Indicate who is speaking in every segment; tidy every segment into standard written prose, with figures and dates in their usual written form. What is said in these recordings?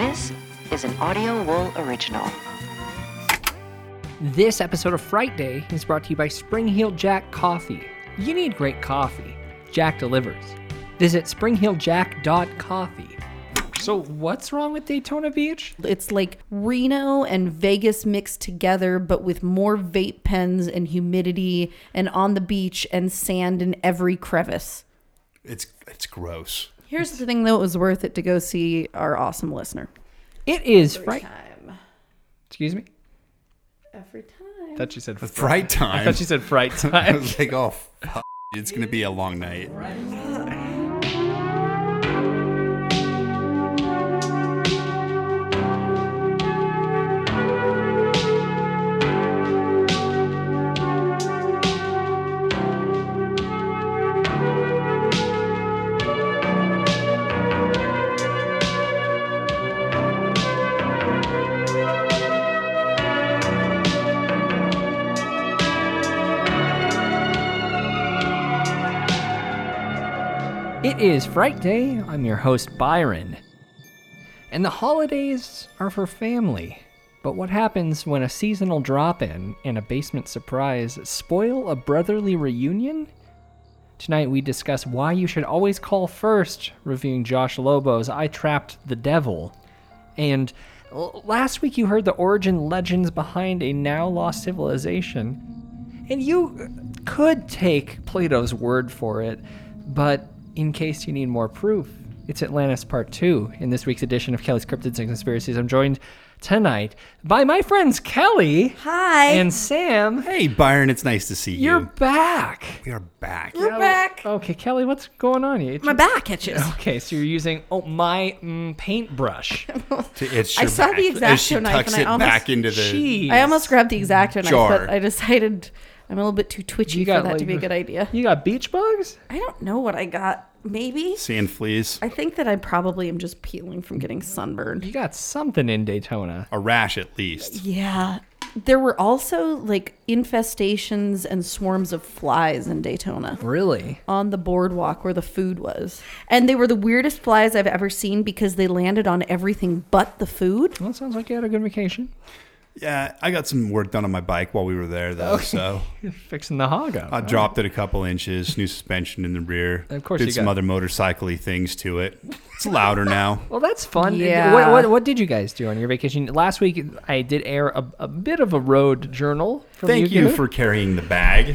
Speaker 1: This is an Audio Wool original.
Speaker 2: This episode of Fright Day is brought to you by Spring Heel Jack Coffee. You need great coffee. Jack delivers. Visit springheeljack.coffee. So what's wrong with Daytona Beach?
Speaker 3: It's like Reno and Vegas mixed together, but with more vape pens and humidity and on the beach and sand in every crevice.
Speaker 4: It's gross.
Speaker 3: Here's the thing, though, it was worth it to go see our awesome listener.
Speaker 2: It is Fright.
Speaker 3: Time.
Speaker 2: Excuse me?
Speaker 3: Every time.
Speaker 2: I thought you said
Speaker 4: Fright time.
Speaker 2: I thought you said fright
Speaker 4: I
Speaker 2: time.
Speaker 4: was like, oh, it's going to be a long night.
Speaker 2: It is Fright Day. I'm your host, Byron. And the holidays are for family. But what happens when a seasonal drop-in and a basement surprise spoil a brotherly reunion? Tonight we discuss why you should always call first, reviewing Josh Lobo's I Trapped the Devil. And last week you heard the origin legends behind a now lost civilization. And you could take Plato's word for it, but in case you need more proof, it's Atlantis Part 2 in this week's edition of Kelly's Cryptids and Conspiracies. I'm joined tonight by my friends Kelly.
Speaker 3: Hi.
Speaker 2: And Sam.
Speaker 4: Hey, Byron, it's nice to see
Speaker 2: You're
Speaker 4: you.
Speaker 2: back.
Speaker 4: We are back.
Speaker 3: We're back.
Speaker 2: Okay, Kelly, what's going on here?
Speaker 3: My back itches.
Speaker 2: Okay, so you're using my paintbrush.
Speaker 4: It's
Speaker 3: I
Speaker 4: your
Speaker 3: saw
Speaker 4: back.
Speaker 3: the
Speaker 4: As she
Speaker 3: X-Acto knife
Speaker 4: tucks
Speaker 3: and I
Speaker 4: it
Speaker 3: almost-
Speaker 4: back into the...
Speaker 2: Jeez.
Speaker 3: I almost grabbed the X-Acto knife,
Speaker 4: Jar.
Speaker 3: but I decided I'm a little bit too twitchy for that to be a good idea.
Speaker 2: You got beach bugs?
Speaker 3: I don't know what I got. Maybe.
Speaker 4: Sand fleas.
Speaker 3: I think that I probably am just peeling from getting sunburned.
Speaker 2: You got something in Daytona.
Speaker 4: A rash, at least.
Speaker 3: Yeah. There were also like infestations and swarms of flies in Daytona
Speaker 2: Really?
Speaker 3: on the boardwalk where the food was. And they were the weirdest flies I've ever seen because they landed on everything but the food.
Speaker 2: Well, it sounds like you had a good vacation.
Speaker 4: Yeah, I got some work done on my bike while we were there, though, so...
Speaker 2: You're fixing the hog up.
Speaker 4: I dropped it a couple inches, new suspension in the rear.
Speaker 2: Of course
Speaker 4: Did
Speaker 2: you
Speaker 4: some
Speaker 2: got-
Speaker 4: other motorcycle-y things to it. It's louder now.
Speaker 2: Well, that's fun.
Speaker 3: Yeah.
Speaker 2: What did you guys do on your vacation? Last week, I did air a bit of a road journal from
Speaker 4: Thank you
Speaker 2: Gil.
Speaker 4: for carrying the bag.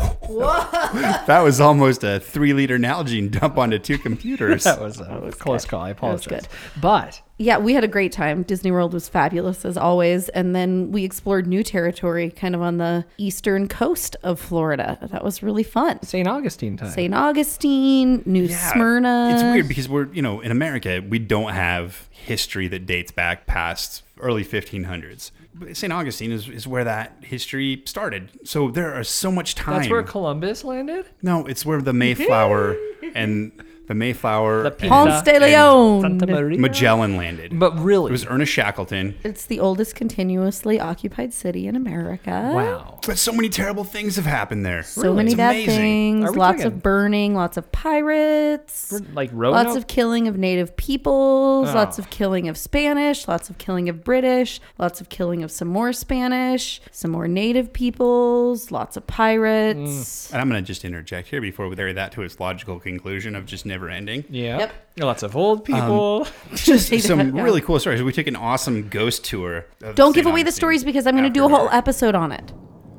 Speaker 4: That was almost a 3-liter Nalgene dump onto 2 computers.
Speaker 2: That was a close call. I apologize.
Speaker 3: good.
Speaker 2: But
Speaker 3: Yeah, we had a great time. Disney World was fabulous as always. And then we explored new territory kind of on the eastern coast of Florida. That was really fun.
Speaker 2: St. Augustine time.
Speaker 3: St. Augustine, New Smyrna.
Speaker 4: It's weird because we're, in America, we don't have history that dates back past early 1500s. St. Augustine is where that history started. So there is so much time.
Speaker 2: That's where Columbus landed?
Speaker 4: No, it's where the Mayflower and the Mayflower
Speaker 2: The
Speaker 4: and
Speaker 3: Ponce de Leon.
Speaker 2: Santa Maria?
Speaker 4: Magellan landed.
Speaker 2: But really?
Speaker 4: It was Ernest Shackleton.
Speaker 3: It's the oldest continuously occupied city in America.
Speaker 2: Wow.
Speaker 4: But so many terrible things have happened there.
Speaker 3: So many
Speaker 4: It's
Speaker 3: bad
Speaker 4: amazing.
Speaker 3: things.
Speaker 2: Are we
Speaker 3: Lots
Speaker 2: talking-
Speaker 3: of burning, lots of pirates.
Speaker 2: Like
Speaker 3: Lots
Speaker 2: Roanoke?
Speaker 3: of killing of native peoples,
Speaker 2: Oh.
Speaker 3: lots of killing of Spanish, lots of killing of British, lots of killing of some more Spanish, some more native peoples, lots of pirates.
Speaker 4: And I'm going to just interject here before we carry that to its logical conclusion of just never ending.
Speaker 2: Yeah.
Speaker 3: Yep.
Speaker 2: Lots of old people.
Speaker 4: Just
Speaker 3: Say
Speaker 4: some
Speaker 3: that, yeah.
Speaker 4: really cool stories. We took an awesome ghost tour. Of
Speaker 3: Don't
Speaker 4: St.
Speaker 3: give away the
Speaker 4: Augustine
Speaker 3: stories because I'm going to do a
Speaker 4: after
Speaker 3: whole
Speaker 4: dark.
Speaker 3: episode on it.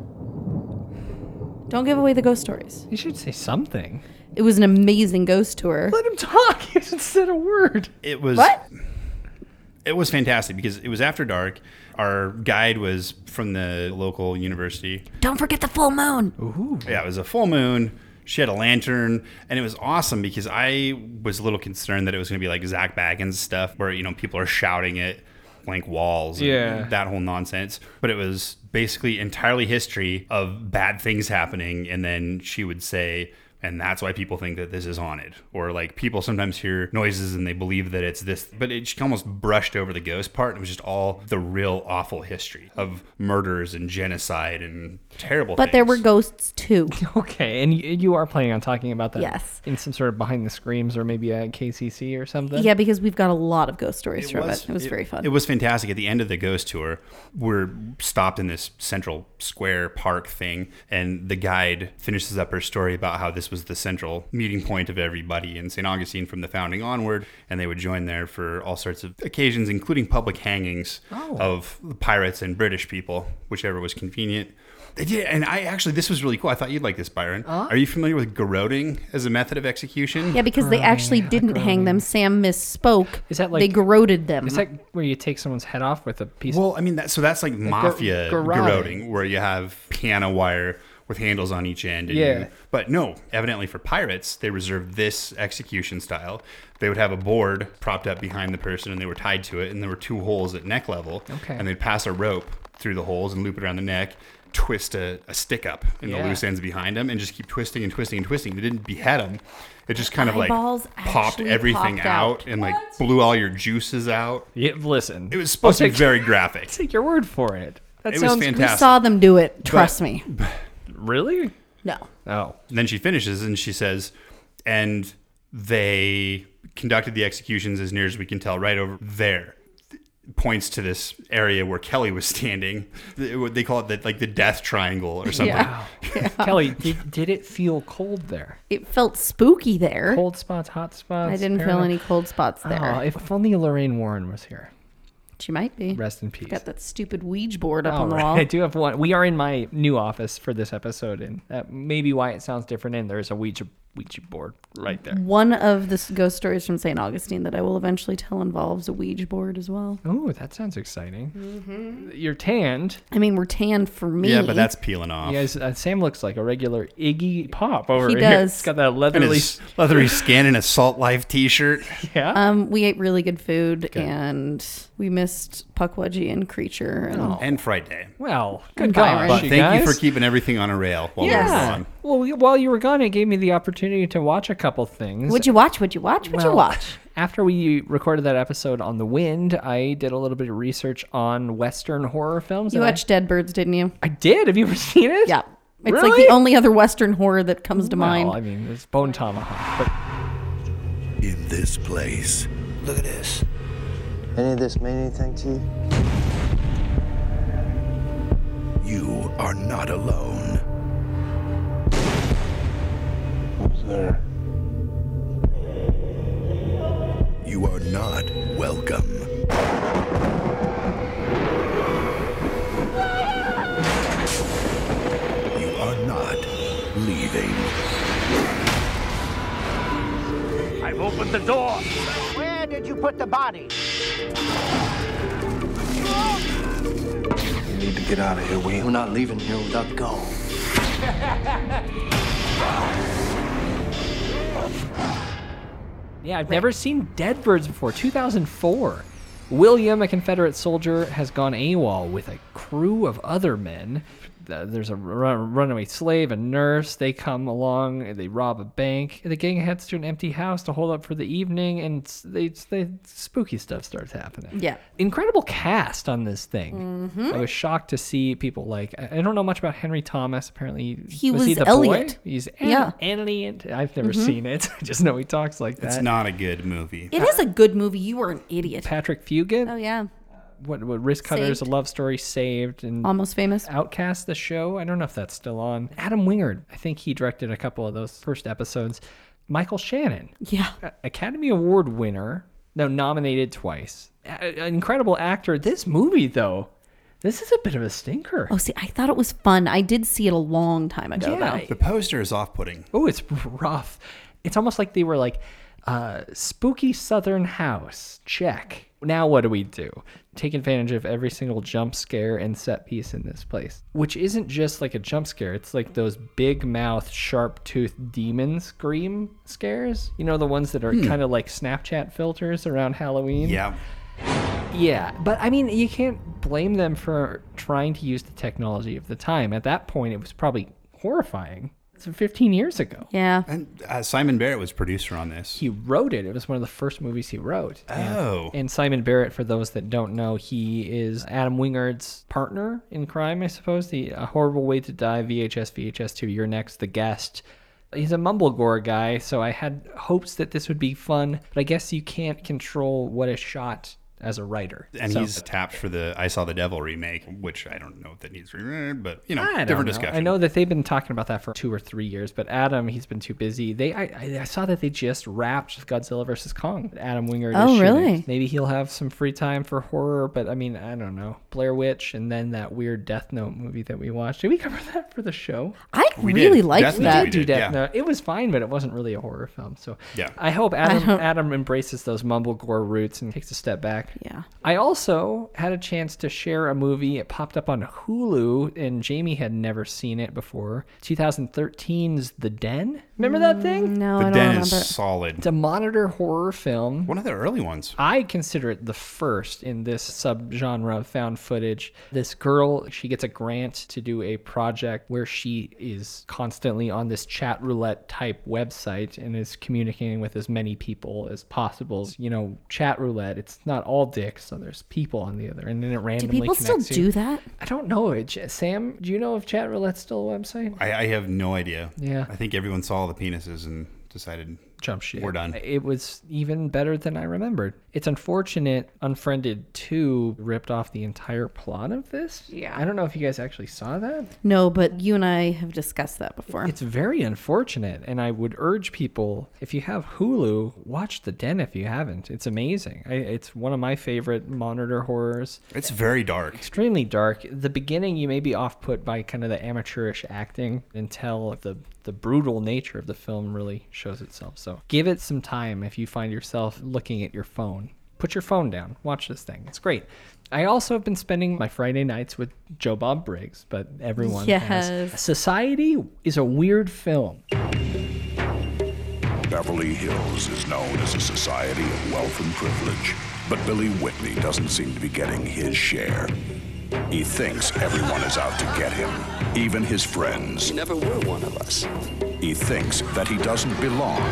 Speaker 3: Don't give away the ghost stories.
Speaker 2: You should say something.
Speaker 3: It was an amazing ghost tour.
Speaker 2: Let him talk. He hasn't said a word.
Speaker 4: It was
Speaker 3: What?
Speaker 4: It was fantastic because it was after dark. Our guide was from the local university.
Speaker 3: Don't forget the full moon.
Speaker 4: Yeah, it was a full moon. She had a lantern, and it was awesome because I was a little concerned that it was going to be like Zach Baggins stuff, where people are shouting at blank walls, and
Speaker 2: Yeah.
Speaker 4: that whole nonsense. But it was basically entirely history of bad things happening, and then she would say, And that's why people think that this is haunted. Or like people sometimes hear noises and they believe that it's this, but it just almost brushed over the ghost part. It was just all the real awful history of murders and genocide and terrible
Speaker 3: But
Speaker 4: things.
Speaker 3: there were ghosts too.
Speaker 2: Okay, and you are planning on talking about that
Speaker 3: Yes.
Speaker 2: in some sort of behind the screams or maybe a KCC or something?
Speaker 3: Yeah, because we've got a lot of ghost stories from it. It was very fun.
Speaker 4: It was fantastic. At the end of the ghost tour, we're stopped in this central square park thing, and the guide finishes up her story about how this was the central meeting point of everybody in St. Augustine from the founding onward, and they would join there for all sorts of occasions, including public hangings of pirates and British people, whichever was convenient. They did, and this was really cool. I thought you'd like this, Byron. Are you familiar with garroting as a method of execution?
Speaker 3: Yeah, because they actually didn't hang them. Sam misspoke.
Speaker 2: Is that like-
Speaker 3: they garroted them?
Speaker 2: Is that where you take someone's head off with a piece
Speaker 4: Well, I mean, that's like mafia
Speaker 2: garroting.
Speaker 4: garroting, where you have piano wire with handles on each end. And but no, evidently for pirates, they reserved this execution style. They would have a board propped up behind the person, and they were tied to it, and there were 2 holes at neck level.
Speaker 2: Okay.
Speaker 4: And they'd pass a rope through the holes and loop it around the neck, twist a stick up in the loose ends behind them, and just keep twisting and twisting and twisting. They didn't behead them. It just kind of like
Speaker 3: Eyeballs
Speaker 4: popped
Speaker 3: actually
Speaker 4: everything
Speaker 3: popped
Speaker 4: out
Speaker 3: out.
Speaker 4: and like blew all your juices out.
Speaker 2: Yeah, listen.
Speaker 4: It was supposed to be very graphic.
Speaker 2: Take your word for it. That
Speaker 4: It was
Speaker 2: sounds
Speaker 3: we
Speaker 4: fantastic.
Speaker 3: saw them do it. Trust me.
Speaker 2: Really?
Speaker 3: No.
Speaker 2: Oh.
Speaker 4: Then she finishes and she says, and they conducted the executions as near as we can tell right over there. Points to this area where Kelly was standing. They call it the death triangle or something.
Speaker 3: Yeah.
Speaker 2: Kelly, did it feel cold there?
Speaker 3: It felt spooky there.
Speaker 2: Cold spots, hot spots?
Speaker 3: I didn't feel any cold spots there.
Speaker 2: Oh, if only Lorraine Warren was here.
Speaker 3: She might be.
Speaker 2: Rest in peace.
Speaker 3: Got that stupid Ouija board up
Speaker 2: All
Speaker 3: on the
Speaker 2: right.
Speaker 3: wall.
Speaker 2: I do have one. We are in my new office for this episode, and that may be why it sounds different. And there's a Ouija board right there.
Speaker 3: One of the ghost stories from St. Augustine that I will eventually tell involves a Ouija board as well.
Speaker 2: Oh, that sounds exciting. You're tanned.
Speaker 3: I mean, we're tanned for me.
Speaker 4: Yeah, but that's peeling off.
Speaker 2: You guys, Sam looks like a regular Iggy Pop over
Speaker 3: He
Speaker 2: here.
Speaker 3: does.
Speaker 2: He's got that
Speaker 4: And
Speaker 2: leathery.
Speaker 4: his leathery skin and a Salt Life t-shirt.
Speaker 2: Yeah.
Speaker 3: We ate really good food and we missed Puckwudgie and Creature. And
Speaker 4: And Fright Day.
Speaker 2: Well, good
Speaker 3: And
Speaker 2: gosh,
Speaker 3: Byron.
Speaker 4: But
Speaker 2: you
Speaker 4: thank
Speaker 2: guys.
Speaker 4: you for keeping everything on a rail while we were
Speaker 2: Yeah.
Speaker 4: gone.
Speaker 2: Well, while you were gone, it gave me the opportunity to watch a couple things.
Speaker 3: What'd you watch? What'd you watch? What'd you watch?
Speaker 2: After we recorded that episode on The Wind, I did a little bit of research on Western horror films.
Speaker 3: You
Speaker 2: and
Speaker 3: watched Dead Birds, didn't you?
Speaker 2: I did. Have you ever seen it?
Speaker 3: Yeah. It's
Speaker 2: Really?
Speaker 3: like the only other Western horror that comes to
Speaker 2: Well,
Speaker 3: mind.
Speaker 2: I mean, it's Bone Tomahawk, but
Speaker 5: In this place,
Speaker 6: Look at this. Any of this mean anything to you?
Speaker 5: you are not alone.
Speaker 6: What's there?
Speaker 5: You are not welcome. You are not leaving.
Speaker 7: I've opened the door.
Speaker 8: Where did you put the body?
Speaker 6: We need to get out of here. We're not leaving here without gold.
Speaker 2: yeah, I've never seen Dead Birds before. 2004. William, a Confederate soldier, has gone AWOL with a crew of other men. There's a runaway slave, a nurse. They come along, and they rob a bank. The gang heads to an empty house to hold up for the evening, and spooky stuff starts happening.
Speaker 3: Yeah.
Speaker 2: Incredible cast on this thing. I was shocked to see people like, I don't know much about Henry Thomas. Apparently,
Speaker 3: He
Speaker 2: was he
Speaker 3: was
Speaker 2: the
Speaker 3: Elliot.
Speaker 2: boy? He's
Speaker 3: Yeah.
Speaker 2: Elliot. I've never seen it. I just know he talks like that.
Speaker 4: It's not a good movie.
Speaker 3: It is a good movie. You were an idiot.
Speaker 2: Patrick Fugit.
Speaker 3: Oh, yeah.
Speaker 2: What Risk Cutters,
Speaker 3: Saved.
Speaker 2: A Love Story, Saved, and
Speaker 3: Almost Famous.
Speaker 2: Outcast, the show. I don't know if that's still on. Adam Wingard, I think he directed a couple of those first episodes. Michael Shannon,
Speaker 3: Yeah.
Speaker 2: Academy Award winner, no, nominated twice. An incredible actor. This movie, though, this is a bit of a stinker.
Speaker 3: Oh, see, I thought it was fun. I did see it a long time ago,
Speaker 2: Yeah.
Speaker 3: though.
Speaker 4: The poster is off-putting.
Speaker 2: Oh, it's rough. It's almost like they were like, spooky Southern house, check. Now what do we do? Take advantage of every single jump scare and set piece in this place, which isn't just like a jump scare. It's like those big mouth, sharp tooth demon scream scares. You know, the ones that are kind of like Snapchat filters around Halloween.
Speaker 4: Yeah.
Speaker 2: Yeah, but I mean, you can't blame them for trying to use the technology of the time. At that point, it was probably horrifying. It's 15 years ago.
Speaker 3: Yeah.
Speaker 4: And Simon Barrett was producer on this.
Speaker 2: He wrote it. It was one of the first movies he wrote.
Speaker 4: Oh.
Speaker 2: And Simon Barrett, for those that don't know, he is Adam Wingard's partner in crime, I suppose. A Horrible Way to Die, VHS 2, You're Next, The Guest. He's a mumblegore guy, so I had hopes that this would be fun, but I guess you can't control what is shot as a writer.
Speaker 4: And he's tapped for the I Saw the Devil remake, which I don't know if that needs remade, but
Speaker 2: I don't
Speaker 4: different
Speaker 2: know.
Speaker 4: discussion.
Speaker 2: I know that they've been talking about that for 2 or 3 years, but Adam, he's been too busy. I saw that they just wrapped Godzilla vs. Kong. Adam Wingard is shooting.
Speaker 3: Really?
Speaker 2: Maybe he'll have some free time for horror, but I mean, I don't know. Blair Witch and then that weird Death Note movie that we watched. Did we cover that for the show?
Speaker 3: I
Speaker 4: We
Speaker 3: really
Speaker 4: did.
Speaker 3: liked
Speaker 4: Death Note
Speaker 3: that.
Speaker 4: we did.
Speaker 2: Death
Speaker 4: yeah.
Speaker 2: Note. It was fine, but it wasn't really a horror film. So
Speaker 4: Yeah.
Speaker 2: I hope Adam embraces those mumblegore roots and takes a step back.
Speaker 3: Yeah.
Speaker 2: I also had a chance to share a movie. It popped up on Hulu, and Jamie had never seen it before. 2013's The Den. Remember that thing?
Speaker 3: No,
Speaker 4: The
Speaker 3: I don't
Speaker 4: Den
Speaker 3: remember.
Speaker 4: is solid.
Speaker 2: It's a monitor horror film.
Speaker 4: One of the early ones.
Speaker 2: I consider it the first in this subgenre of found footage. This girl, she gets a grant to do a project where she is constantly on this chat roulette type website and is communicating with as many people as possible. You know, chat roulette, it's not all dicks, so there's people on the other, and then it
Speaker 3: Do
Speaker 2: randomly
Speaker 3: people still
Speaker 2: connects you.
Speaker 3: do that?
Speaker 2: I don't know. Sam, do you know if chat roulette's still a website?
Speaker 4: I have no idea.
Speaker 2: Yeah.
Speaker 4: I think everyone saw the penises and decided
Speaker 2: Jump ship.
Speaker 4: we're done.
Speaker 2: It was even better than I remembered. It's unfortunate Unfriended 2 ripped off the entire plot of this. Yeah. I don't know if you guys actually saw that.
Speaker 3: No, but you and I have discussed that before.
Speaker 2: It's very unfortunate, and I would urge people, if you have Hulu, watch The Den if you haven't. It's amazing. It's one of my favorite monitor horrors.
Speaker 4: It's very dark.
Speaker 2: Extremely dark. The beginning, you may be off-put by kind of the amateurish acting until the brutal nature of the film really shows itself. So give it some time if you find yourself looking at your phone. Put your phone down. Watch this thing. It's great. I also have been spending my Friday nights with Joe Bob Briggs, but everyone has.
Speaker 3: Yes.
Speaker 2: Society is a weird film.
Speaker 5: Beverly Hills is known as a society of wealth and privilege, but Billy Whitney doesn't seem to be getting his share. He thinks everyone is out to get him, even his friends.
Speaker 9: You never were one of us.
Speaker 5: He thinks that he doesn't belong.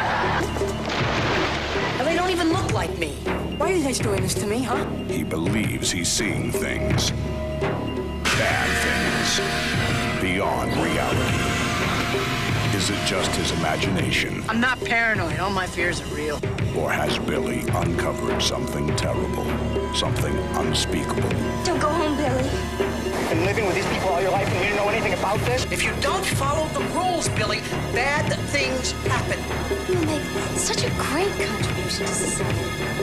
Speaker 9: And they don't even look like me. Why are you guys doing this to me, huh?
Speaker 5: He believes he's seeing things, bad things, beyond reality. Is it just his imagination,
Speaker 9: I'm not paranoid. All my fears are real.
Speaker 5: or has Billy uncovered something terrible, something unspeakable?
Speaker 10: Don't go home, Billy.
Speaker 8: Been living with these people all your life and you didn't know anything about this?
Speaker 9: If you don't follow the rules, Billy, bad things happen.
Speaker 10: You make such a great contribution to society.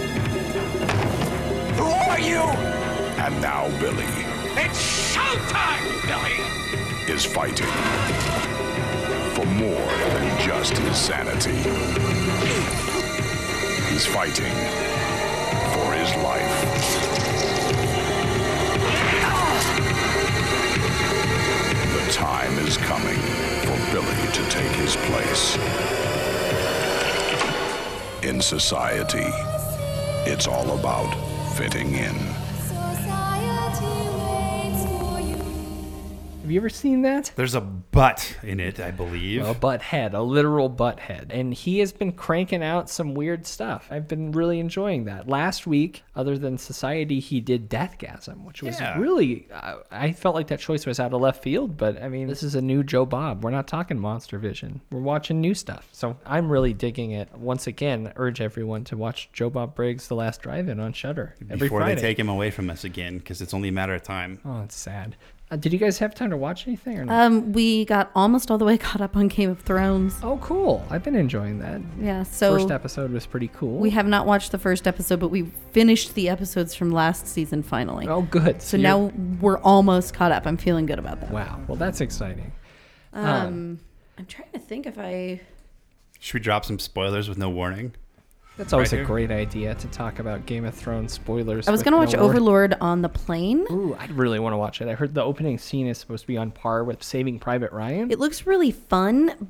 Speaker 5: Who are you? And now Billy
Speaker 7: It's showtime, Billy!
Speaker 5: is fighting for more than just his sanity. He's fighting for his life. The time is coming for Billy to take his place. In society, it's all about fitting in.
Speaker 2: Have you ever seen that?
Speaker 4: There's a butt in it, I believe.
Speaker 2: A butthead, a literal butthead. And he has been cranking out some weird stuff. I've been really enjoying that. Last week, other than Society, he did Deathgasm, which was really, I felt like that choice was out of left field, but I mean, this is a new Joe Bob. We're not talking Monster Vision. We're watching new stuff. So I'm really digging it. Once again, urge everyone to watch Joe Bob Briggs' The Last Drive-In on Shudder every
Speaker 4: Before
Speaker 2: Friday.
Speaker 4: they take him away from us again, because it's only a matter of time.
Speaker 2: Oh, it's sad. Did you guys have time to watch anything or not?
Speaker 3: We got almost all the way caught up on Game of Thrones.
Speaker 2: Oh, cool. I've been enjoying that.
Speaker 3: Yeah, so
Speaker 2: First episode was pretty cool.
Speaker 3: we have not watched the first episode, but we finished the episodes from last season finally.
Speaker 2: Oh, good.
Speaker 3: So now we're almost caught up. I'm feeling good about that.
Speaker 2: Wow. Well, that's exciting.
Speaker 3: I'm trying to think if I...
Speaker 4: Should we drop some spoilers with no warning?
Speaker 2: That's always
Speaker 4: Right
Speaker 2: a
Speaker 4: here?
Speaker 2: great idea to talk about Game of Thrones spoilers.
Speaker 3: I was
Speaker 2: with
Speaker 3: going to
Speaker 2: no
Speaker 3: watch
Speaker 2: warning.
Speaker 3: Overlord on the plane.
Speaker 2: Ooh, I really want to watch it. I heard the opening scene is supposed to be on par with Saving Private Ryan.
Speaker 3: It looks really fun, but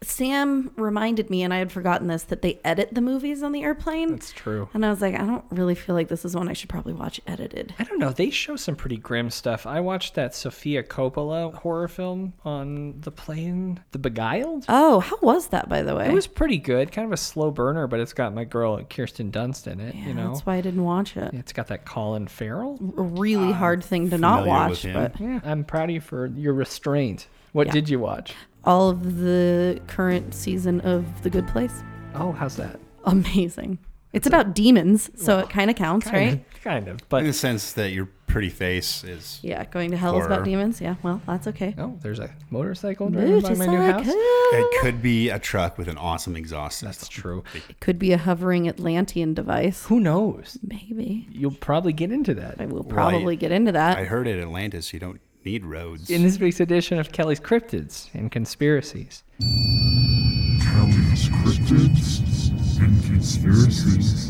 Speaker 3: Sam reminded me, and I had forgotten this, that they edit the movies on the airplane.
Speaker 2: That's true.
Speaker 3: And I was like, I don't really feel like this is one I should probably watch edited.
Speaker 2: I don't know. They show some pretty grim stuff. I watched that Sofia Coppola horror film on the plane, The Beguiled.
Speaker 3: Oh, how was that, by the way?
Speaker 2: It was pretty good. Kind of a slow burner, but it's got my girl Kirsten Dunst in it.
Speaker 3: Yeah,
Speaker 2: you know,
Speaker 3: that's why I didn't watch it.
Speaker 2: It's got that Colin Farrell.
Speaker 3: A really hard thing to not
Speaker 4: familiar
Speaker 3: watch,
Speaker 4: with him.
Speaker 3: but
Speaker 2: Yeah, I'm proud of you for your restraint. What did you watch?
Speaker 3: all of the current season of The Good Place.
Speaker 2: Oh, how's that?
Speaker 3: Amazing. It's about demons, so it kind of counts, right?
Speaker 2: Kind of, but
Speaker 4: in the sense that your pretty face is.
Speaker 3: Yeah, going to hell is about demons. Yeah, well, that's okay.
Speaker 2: Oh, there's a motorcycle driving by my new house.
Speaker 4: It could be a truck with an awesome exhaust system.
Speaker 2: That's true.
Speaker 3: It could be a hovering Atlantean device.
Speaker 2: Who knows?
Speaker 3: Maybe.
Speaker 2: You'll probably get into that.
Speaker 3: I will probably get into that.
Speaker 4: I heard at Atlantis you don't need roads.
Speaker 2: In this week's edition of Kelly's Cryptids and Conspiracies.
Speaker 11: Kelly's Cryptids and Conspiracies.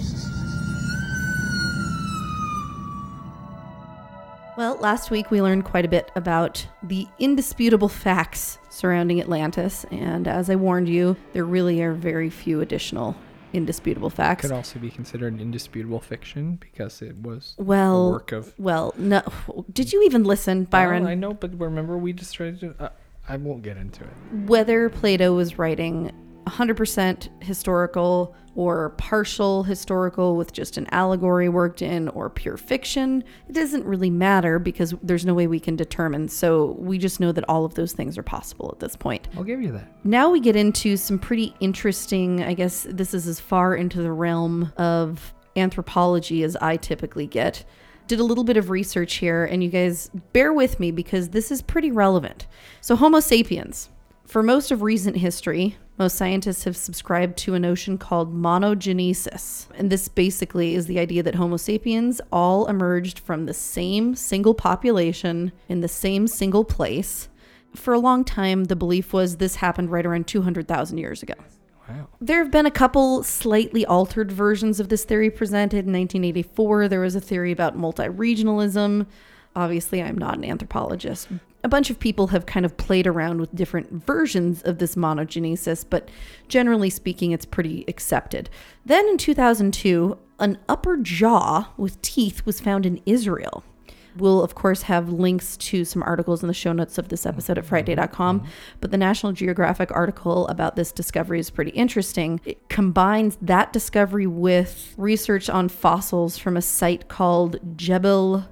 Speaker 3: Well, last week we learned quite a bit about the indisputable facts surrounding Atlantis, and as I warned you, there really are very few additional indisputable facts.
Speaker 2: Could also be considered indisputable fiction because it was a
Speaker 3: Well,
Speaker 2: work of...
Speaker 3: no. Did you even listen, Byron?
Speaker 2: Well, I know, but remember we just tried to... I won't get into it.
Speaker 3: Whether Plato was writing 100% historical or partial historical with just an allegory worked in or pure fiction, it doesn't really matter because there's no way we can determine. So we just know that all of those things are possible at this point.
Speaker 2: I'll give you that.
Speaker 3: Now we get into some pretty interesting, I guess this is as far into the realm of anthropology as I typically get. Did a little bit of research here, and you guys bear with me because this is pretty relevant. So Homo sapiens. For most of recent history, most scientists have subscribed to a notion called monogenesis. And this basically is the idea that Homo sapiens all emerged from the same single population in the same single place. For a long time, the belief was this happened right around 200,000 years ago.
Speaker 2: Wow.
Speaker 3: There have been a couple slightly altered versions of this theory presented. In 1984, there was a theory about multi-regionalism. Obviously, I'm not an anthropologist. A bunch of people have kind of played around with different versions of this monogenesis, but generally speaking, it's pretty accepted. Then in 2002, an upper jaw with teeth was found in Israel. We'll, of course, have links to some articles in the show notes of this episode at frightday.com, but the National Geographic article about this discovery is pretty interesting. It combines that discovery with research on fossils from a site called Jebel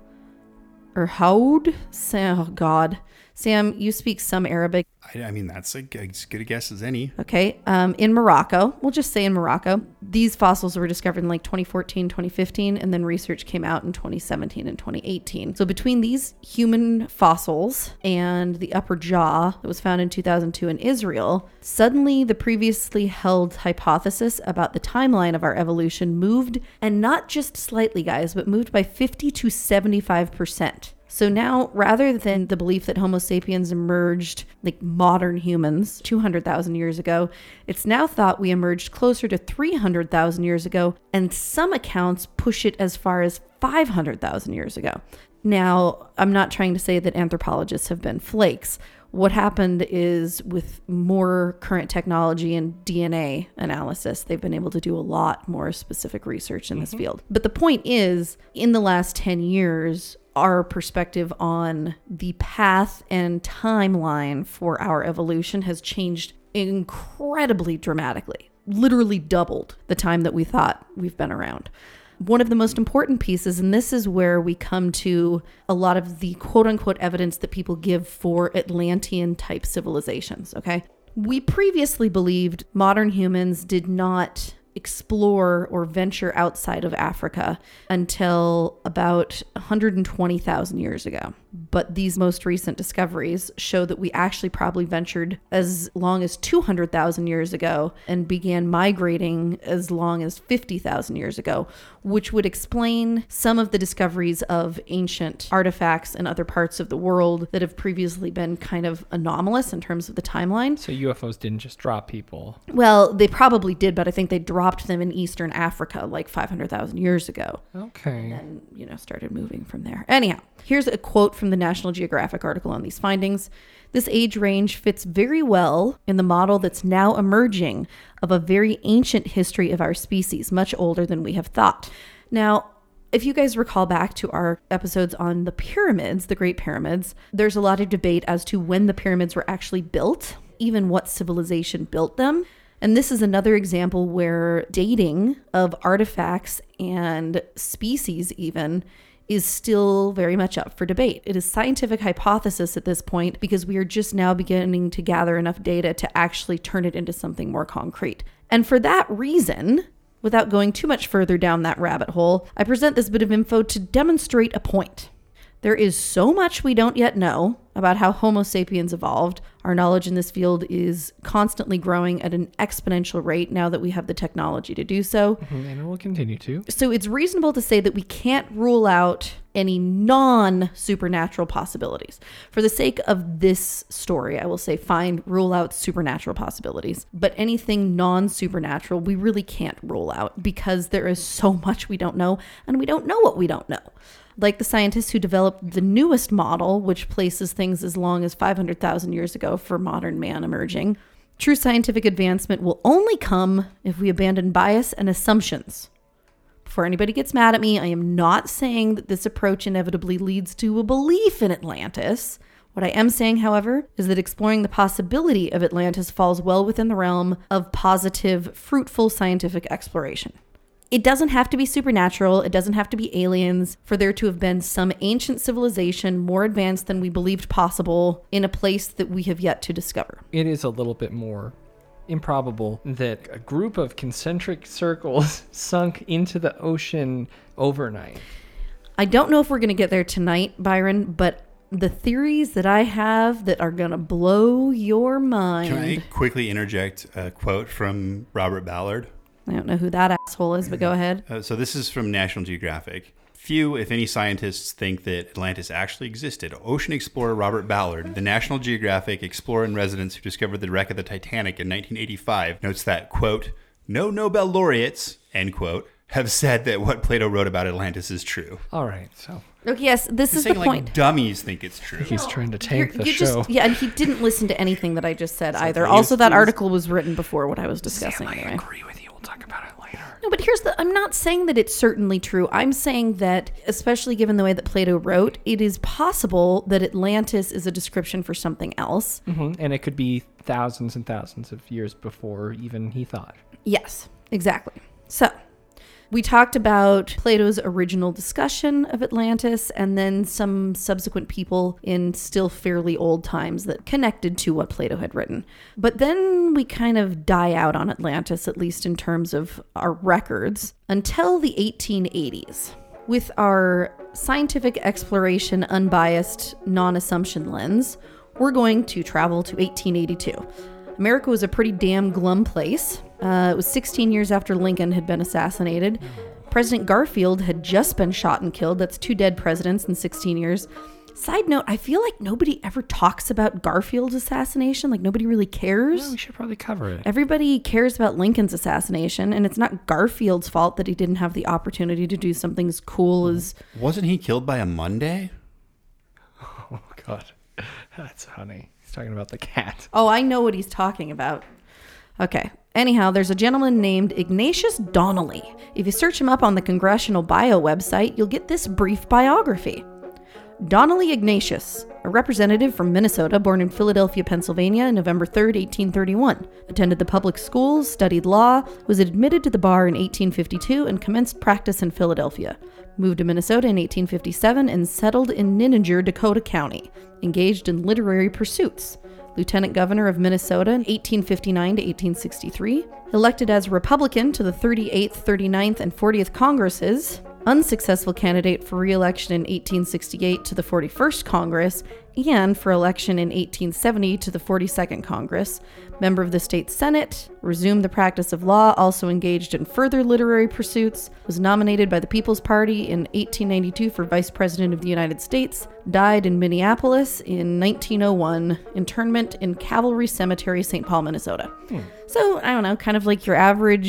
Speaker 3: Irhoud. Oh, God. Sam, you speak some Arabic.
Speaker 4: I mean, that's as good a guess as any.
Speaker 3: Okay. In Morocco, we'll just say in Morocco, these fossils were discovered in like 2014, 2015, and then research came out in 2017 and 2018. So between these human fossils and the upper jaw that was found in 2002 in Israel, suddenly the previously held hypothesis about the timeline of our evolution moved, and not just slightly, guys, but moved by 50 to 75%. So now, rather than the belief that Homo sapiens emerged like modern humans 200,000 years ago, it's now thought we emerged closer to 300,000 years ago, and some accounts push it as far as 500,000 years ago. Now, I'm not trying to say that anthropologists have been flakes. What happened is with more current technology and DNA analysis, they've been able to do a lot more specific research in this field. But the point is, in the last 10 years, our perspective on the path and timeline for our evolution has changed incredibly dramatically, literally doubled the time that we thought we've been around. One of the most important pieces, and this is where we come to a lot of the quote unquote evidence that people give for Atlantean type civilizations, okay? We previously believed modern humans did not explore or venture outside of Africa until about 120,000 years ago. But these most recent discoveries show that we actually probably ventured as long as 200,000 years ago and began migrating as long as 50,000 years ago, which would explain some of the discoveries of ancient artifacts in other parts of the world that have previously been kind of anomalous in terms of the timeline.
Speaker 2: So UFOs didn't just drop people.
Speaker 3: Well, they probably did, but I think they dropped dropped them in Eastern Africa like 500,000 years ago.
Speaker 2: Okay.
Speaker 3: And then, started moving from there. Anyhow, here's a quote from the National Geographic article on these findings. This age range fits very well in the model that's now emerging of a very ancient history of our species, much older than we have thought. Now, if you guys recall back to our episodes on the pyramids, the Great Pyramids, there's a lot of debate as to when the pyramids were actually built, even what civilization built them. And this is another example where dating of artifacts and species even is still very much up for debate. It is scientific hypothesis at this point because we are just now beginning to gather enough data to actually turn it into something more concrete. And for that reason, without going too much further down that rabbit hole, I present this bit of info to demonstrate a point. There is so much we don't yet know about how Homo sapiens evolved. Our knowledge in this field is constantly growing at an exponential rate now that we have the technology to do so.
Speaker 2: And it will continue to.
Speaker 3: So it's reasonable to say that we can't rule out any non-supernatural possibilities. For the sake of this story, I will say fine, rule out supernatural possibilities. But anything non-supernatural, we really can't rule out because there is so much we don't know, and we don't know what we don't know. Like the scientists who developed the newest model, which places things as long as 500,000 years ago for modern man emerging. True scientific advancement will only come if we abandon bias and assumptions. Before anybody gets mad at me, I am not saying that this approach inevitably leads to a belief in Atlantis. What I am saying, however, is that exploring the possibility of Atlantis falls well within the realm of positive, fruitful scientific exploration. It doesn't have to be supernatural. It doesn't have to be aliens for there to have been some ancient civilization more advanced than we believed possible in a place that we have yet to discover.
Speaker 2: It is a little bit more improbable that a group of concentric circles sunk into the ocean overnight.
Speaker 3: I don't know if we're going to get there tonight, Byron, but the theories that I have that are going to blow your mind.
Speaker 4: Can I quickly interject a quote from Robert Ballard?
Speaker 3: I don't know who that asshole is, but go ahead.
Speaker 4: So this is from National Geographic. Few, if any, scientists think that Atlantis actually existed. Ocean explorer Robert Ballard, the National Geographic explorer in residence who discovered the wreck of the Titanic in 1985, notes that, quote, no Nobel laureates, end quote, have said that what Plato wrote about Atlantis is true.
Speaker 2: All right, so...
Speaker 3: Okay, yes, this is the point.
Speaker 4: Like dummies think it's true.
Speaker 2: He's trying to tank the show.
Speaker 3: And he didn't listen to anything that I just said either. Also, that article was written before what I was discussing.
Speaker 2: Sam,
Speaker 3: anyway.
Speaker 2: I agree with you. We'll talk about it later.
Speaker 3: No, but I'm not saying that it's certainly true. I'm saying that, especially given the way that Plato wrote, it is possible that Atlantis is a description for something else.
Speaker 2: Mm-hmm. And it could be thousands and thousands of years before even he thought.
Speaker 3: Yes, exactly. So, we talked about Plato's original discussion of Atlantis and then some subsequent people in still fairly old times that connected to what Plato had written. But then we kind of die out on Atlantis, at least in terms of our records, until the 1880s. With our scientific exploration, unbiased, non-assumption lens, we're going to travel to 1882. America was a pretty damn glum place. It was 16 years after Lincoln had been assassinated. President Garfield had just been shot and killed. That's 2 dead presidents in 16 years. Side note, I feel like nobody ever talks about Garfield's assassination. Like, nobody really cares.
Speaker 2: Well, we should probably cover it.
Speaker 3: Everybody cares about Lincoln's assassination, and it's not Garfield's fault that he didn't have the opportunity to do something as cool as...
Speaker 4: Wasn't he killed by a Monday?
Speaker 2: Oh, God. That's funny. He's talking about the cat.
Speaker 3: Oh, I know what he's talking about. Okay. Anyhow, there's a gentleman named Ignatius Donnelly. If you search him up on the Congressional Bio website, you'll get this brief biography. Donnelly Ignatius, a representative from Minnesota, born in Philadelphia, Pennsylvania, November 3rd, 1831. Attended the public schools, studied law, was admitted to the bar in 1852, and commenced practice in Philadelphia. Moved to Minnesota in 1857 and settled in Nininger, Dakota County. Engaged in literary pursuits. Lieutenant Governor of Minnesota in 1859 to 1863. Elected as Republican to the 38th, 39th, and 40th Congresses. Unsuccessful candidate for re-election in 1868 to the 41st Congress, and for election in 1870 to the 42nd Congress. Member of the state Senate, resumed the practice of law, also engaged in further literary pursuits, was nominated by the People's Party in 1892 for Vice President of the United States, died in Minneapolis in 1901, internment in Cavalry Cemetery, St. Paul, Minnesota. So, I don't know, kind of like your average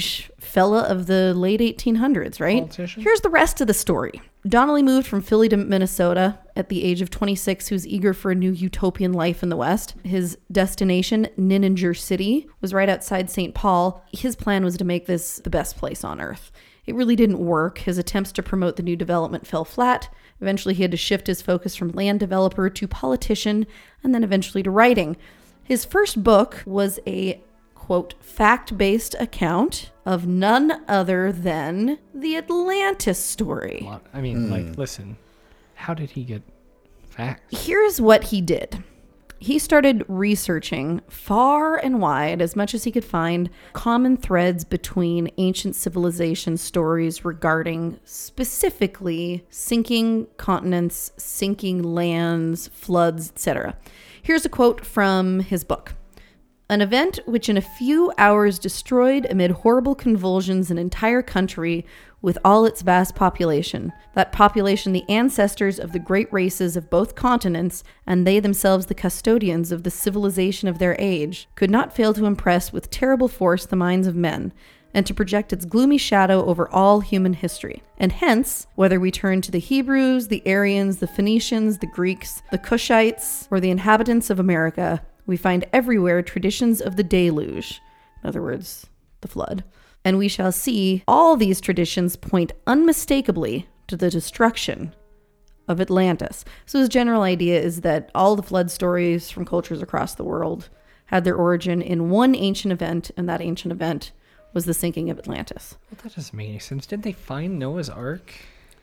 Speaker 3: fella of the late 1800s, right?
Speaker 2: Politician?
Speaker 3: Here's the rest of the story. Donnelly moved from Philly to Minnesota at the age of 26. He was eager for a new utopian life in the West. His destination, Ninninger City, was right outside St. Paul. His plan was to make this the best place on earth. It really didn't work. His attempts to promote the new development fell flat. Eventually, he had to shift his focus from land developer to politician, and then eventually to writing. His first book was a, quote, fact-based account of none other than the Atlantis story.
Speaker 2: I mean, like, listen, how did he get facts?
Speaker 3: Here's what he did. He started researching far and wide, as much as he could find, common threads between ancient civilization stories regarding specifically sinking continents, sinking lands, floods, etc. Here's a quote from his book. An event which in a few hours destroyed amid horrible convulsions an entire country with all its vast population. That population the ancestors of the great races of both continents, and they themselves the custodians of the civilization of their age, could not fail to impress with terrible force the minds of men, and to project its gloomy shadow over all human history. And hence, whether we turn to the Hebrews, the Aryans, the Phoenicians, the Greeks, the Cushites, or the inhabitants of America, we find everywhere traditions of the deluge, in other words, the flood. And we shall see all these traditions point unmistakably to the destruction of Atlantis. So his general idea is that all the flood stories from cultures across the world had their origin in one ancient event, and that ancient event was the sinking of Atlantis.
Speaker 2: Well, that doesn't make any sense. Didn't they find Noah's Ark?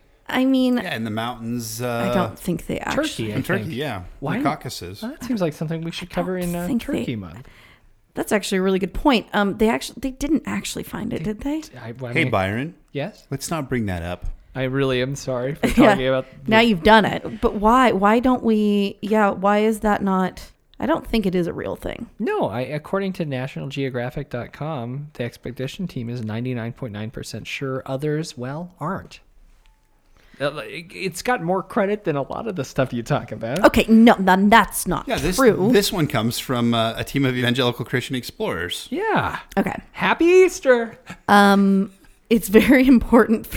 Speaker 3: I mean...
Speaker 4: Yeah, in the mountains.
Speaker 3: I don't think they actually...
Speaker 4: Turkey, yeah.
Speaker 2: Why?
Speaker 4: In the Caucasus.
Speaker 2: Well, that seems like something we should cover in Turkey Month.
Speaker 3: That's actually a really good point. They didn't actually find it, did they?
Speaker 4: Hey, Byron.
Speaker 2: Yes?
Speaker 4: Let's not bring that up.
Speaker 2: I really am sorry for talking about...
Speaker 3: Now you've done it. But why? Why don't we... Yeah, why is that not... I don't think it is a real thing.
Speaker 2: No, according to NationalGeographic.com, the expedition team is 99.9% sure. Others, well, aren't. It's got more credit than a lot of the stuff you talk about.
Speaker 3: Okay, no, that's not true.
Speaker 4: This one comes from a team of evangelical Christian explorers.
Speaker 2: Yeah.
Speaker 3: Okay.
Speaker 2: Happy Easter.
Speaker 3: It's very important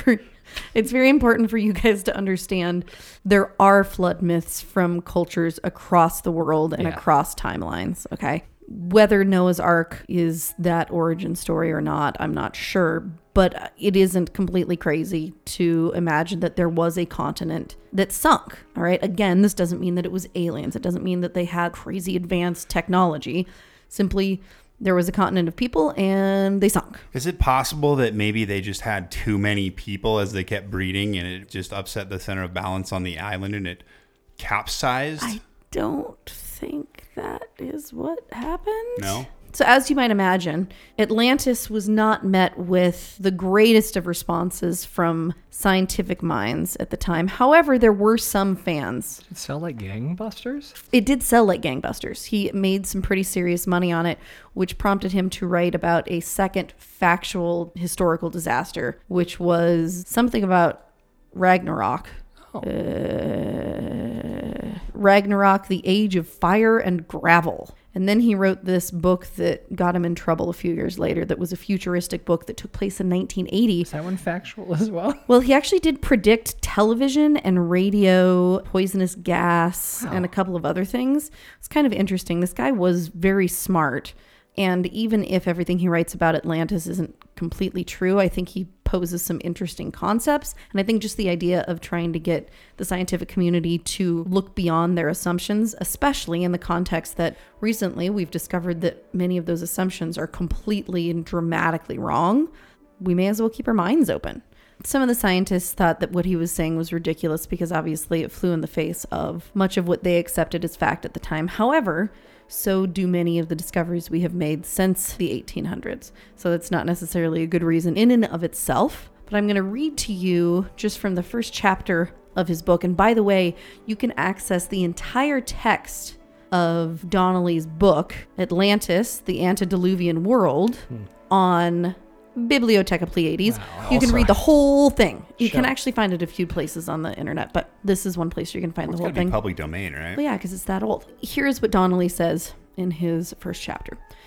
Speaker 3: for you guys to understand there are flood myths from cultures across the world and across timelines, okay? Whether Noah's Ark is that origin story or not, I'm not sure, but it isn't completely crazy to imagine that there was a continent that sunk, all right? Again, this doesn't mean that it was aliens. It doesn't mean that they had crazy advanced technology. Simply, there was a continent of people and they sunk.
Speaker 4: Is it possible that maybe they just had too many people as they kept breeding and it just upset the center of balance on the island and it capsized?
Speaker 3: I don't think that is what happened.
Speaker 4: No?
Speaker 3: So as you might imagine, Atlantis was not met with the greatest of responses from scientific minds at the time. However, there were some fans.
Speaker 2: Did it sell like gangbusters?
Speaker 3: It did sell like gangbusters. He made some pretty serious money on it, which prompted him to write about a second factual historical disaster, which was something about Ragnarok.
Speaker 2: Oh.
Speaker 3: Ragnarok, the Age of Fire and Gravel. And then he wrote this book that got him in trouble a few years later that was a futuristic book that took place in 1980.
Speaker 2: Is that one factual as well?
Speaker 3: Well, he actually did predict television and radio, poisonous gas, and a couple of other things. It's kind of interesting. This guy was very smart. And even if everything he writes about Atlantis isn't completely true, I think he poses some interesting concepts. And I think just the idea of trying to get the scientific community to look beyond their assumptions, especially in the context that recently we've discovered that many of those assumptions are completely and dramatically wrong, we may as well keep our minds open. Some of the scientists thought that what he was saying was ridiculous because obviously it flew in the face of much of what they accepted as fact at the time. However, so do many of the discoveries we have made since the 1800s. So that's not necessarily a good reason in and of itself. But I'm going to read to you just from the first chapter of his book. And by the way, you can access the entire text of Donnelly's book, Atlantis, the Antediluvian World, on Bibliotheca Pleiades.
Speaker 2: Wow.
Speaker 3: You can read the whole thing. You
Speaker 2: Sure.
Speaker 3: can actually find it a few places on the internet, but this is one place you can find the whole
Speaker 4: It's gotta
Speaker 3: thing.
Speaker 4: be public domain, right?
Speaker 3: Well, yeah, because it's that old. Here's what Donnelly says in his first chapter.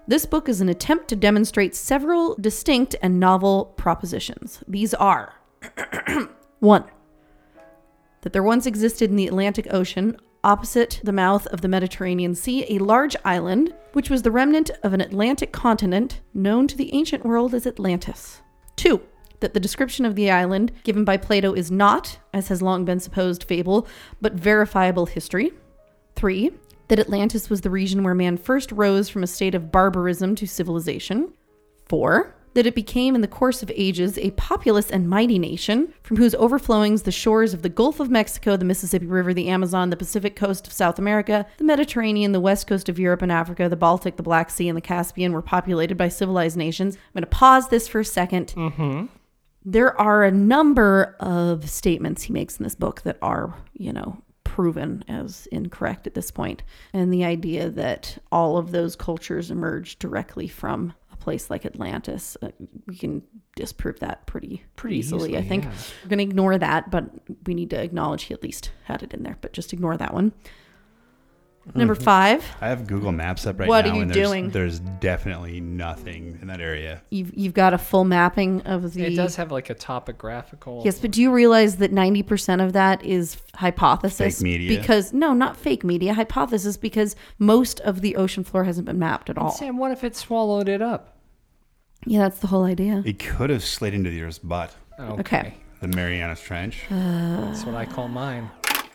Speaker 3: This book is an attempt to demonstrate several distinct and novel propositions. These are 1. That there once existed in the Atlantic Ocean, opposite the mouth of the Mediterranean Sea, a large island, which was the remnant of an Atlantic continent known to the ancient world as Atlantis. 2. That the description of the island given by Plato is not, as has long been supposed, fable, but verifiable history. 3. That Atlantis was the region where man first rose from a state of barbarism to civilization. 4. That it became in the course of ages a populous and mighty nation, from whose overflowings the shores of the Gulf of Mexico, the Mississippi River, the Amazon, the Pacific coast of South America, the Mediterranean, the west coast of Europe and Africa, the Baltic, the Black Sea, and the Caspian were populated by civilized nations. I'm going to pause this for a second. There are a number of statements he makes in this book that are, proven as incorrect at this point. And the idea that all of those cultures emerged directly from a place like Atlantis, we can disprove that pretty easily, I think. Yeah. We're going to ignore that, but we need to acknowledge he at least had it in there, but just ignore that one. Number 5.
Speaker 4: I have Google Maps up right
Speaker 3: now. What
Speaker 4: are you
Speaker 3: doing?
Speaker 4: There's definitely nothing in that area.
Speaker 3: You've got a full mapping of the...
Speaker 2: It does have like a topographical...
Speaker 3: Yes, but do you realize that 90% of that is hypothesis?
Speaker 4: Fake media?
Speaker 3: Because, no, not fake media, hypothesis, because most of the ocean floor hasn't been mapped at all.
Speaker 2: Sam, what if it swallowed it up?
Speaker 3: Yeah, that's the whole idea.
Speaker 4: It could have slid into the Earth's butt.
Speaker 3: Okay.
Speaker 4: The Marianas Trench.
Speaker 2: That's what I call mine.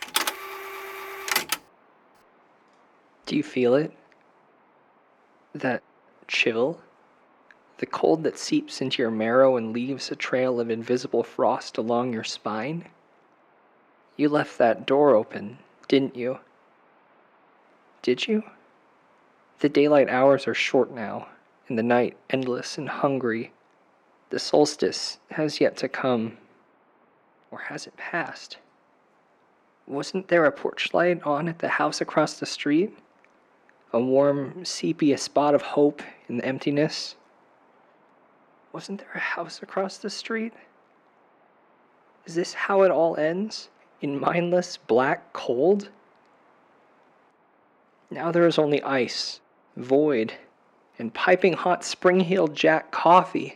Speaker 12: Do you feel it? That chill? The cold that seeps into your marrow and leaves a trail of invisible frost along your spine? You left that door open, didn't you? Did you? The daylight hours are short now, and the night endless and hungry. The solstice has yet to come. Or has it passed? Wasn't there a porch light on at the house across the street? A warm, sepia spot of hope in the emptiness? Wasn't there a house across the street? Is this how it all ends? In mindless, black cold? Now there is only ice, void, and piping hot Spring-Heeled Jack coffee.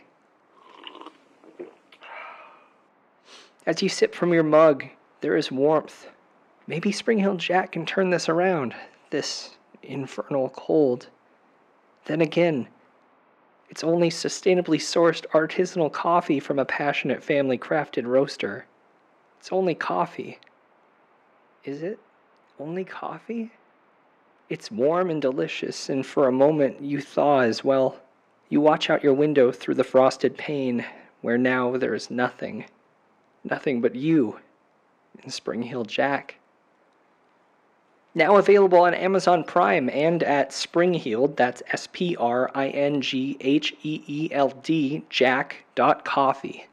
Speaker 12: As you sip from your mug, there is warmth. Maybe Spring-Heeled Jack can turn this around, this infernal cold. Then again, it's only sustainably sourced artisanal coffee from a passionate family crafted roaster. It's only coffee. Is it only coffee? It's warm and delicious, and for a moment you thaw as well. You watch out your window through the frosted pane, where now there is nothing. Nothing but you and Spring-Heeled Jack. Now available on Amazon Prime and at Spring-Heeled, that's SPRINGHEELD, Jack.coffee.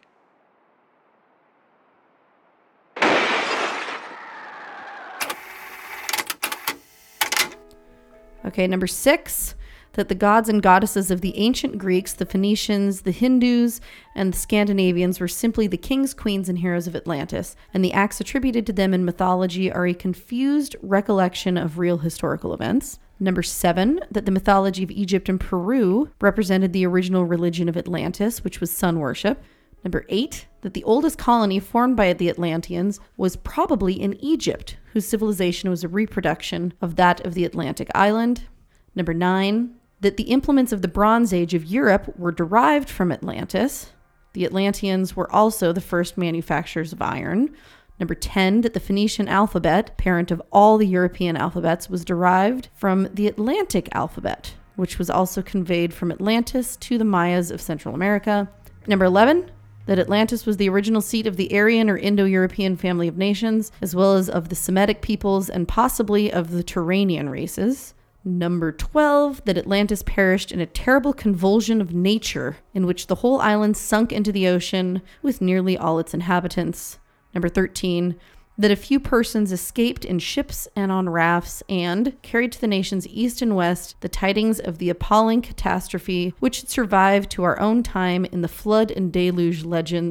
Speaker 3: Okay, number 6, that the gods and goddesses of the ancient Greeks, the Phoenicians, the Hindus, and the Scandinavians were simply the kings, queens, and heroes of Atlantis, and the acts attributed to them in mythology are a confused recollection of real historical events. Number 7, that the mythology of Egypt and Peru represented the original religion of Atlantis, which was sun worship. Number 8, that the oldest colony formed by the Atlanteans was probably in Egypt, whose civilization was a reproduction of that of the Atlantic island. Number 9, that the implements of the Bronze Age of Europe were derived from Atlantis. The Atlanteans were also the first manufacturers of iron. Number 10, that the Phoenician alphabet, parent of all the European alphabets, was derived from the Atlantic alphabet, which was also conveyed from Atlantis to the Mayas of Central America. Number 11, that Atlantis was the original seat of the Aryan or Indo-European family of nations, as well as of the Semitic peoples and possibly of the Turanian races. Number 12, that Atlantis perished in a terrible convulsion of nature in which the whole island sunk into the ocean with nearly all its inhabitants. Number 13, that a few persons escaped in ships and on rafts and carried to the nations east and west the tidings of the appalling catastrophe which had survived to our own time in the flood and deluge legends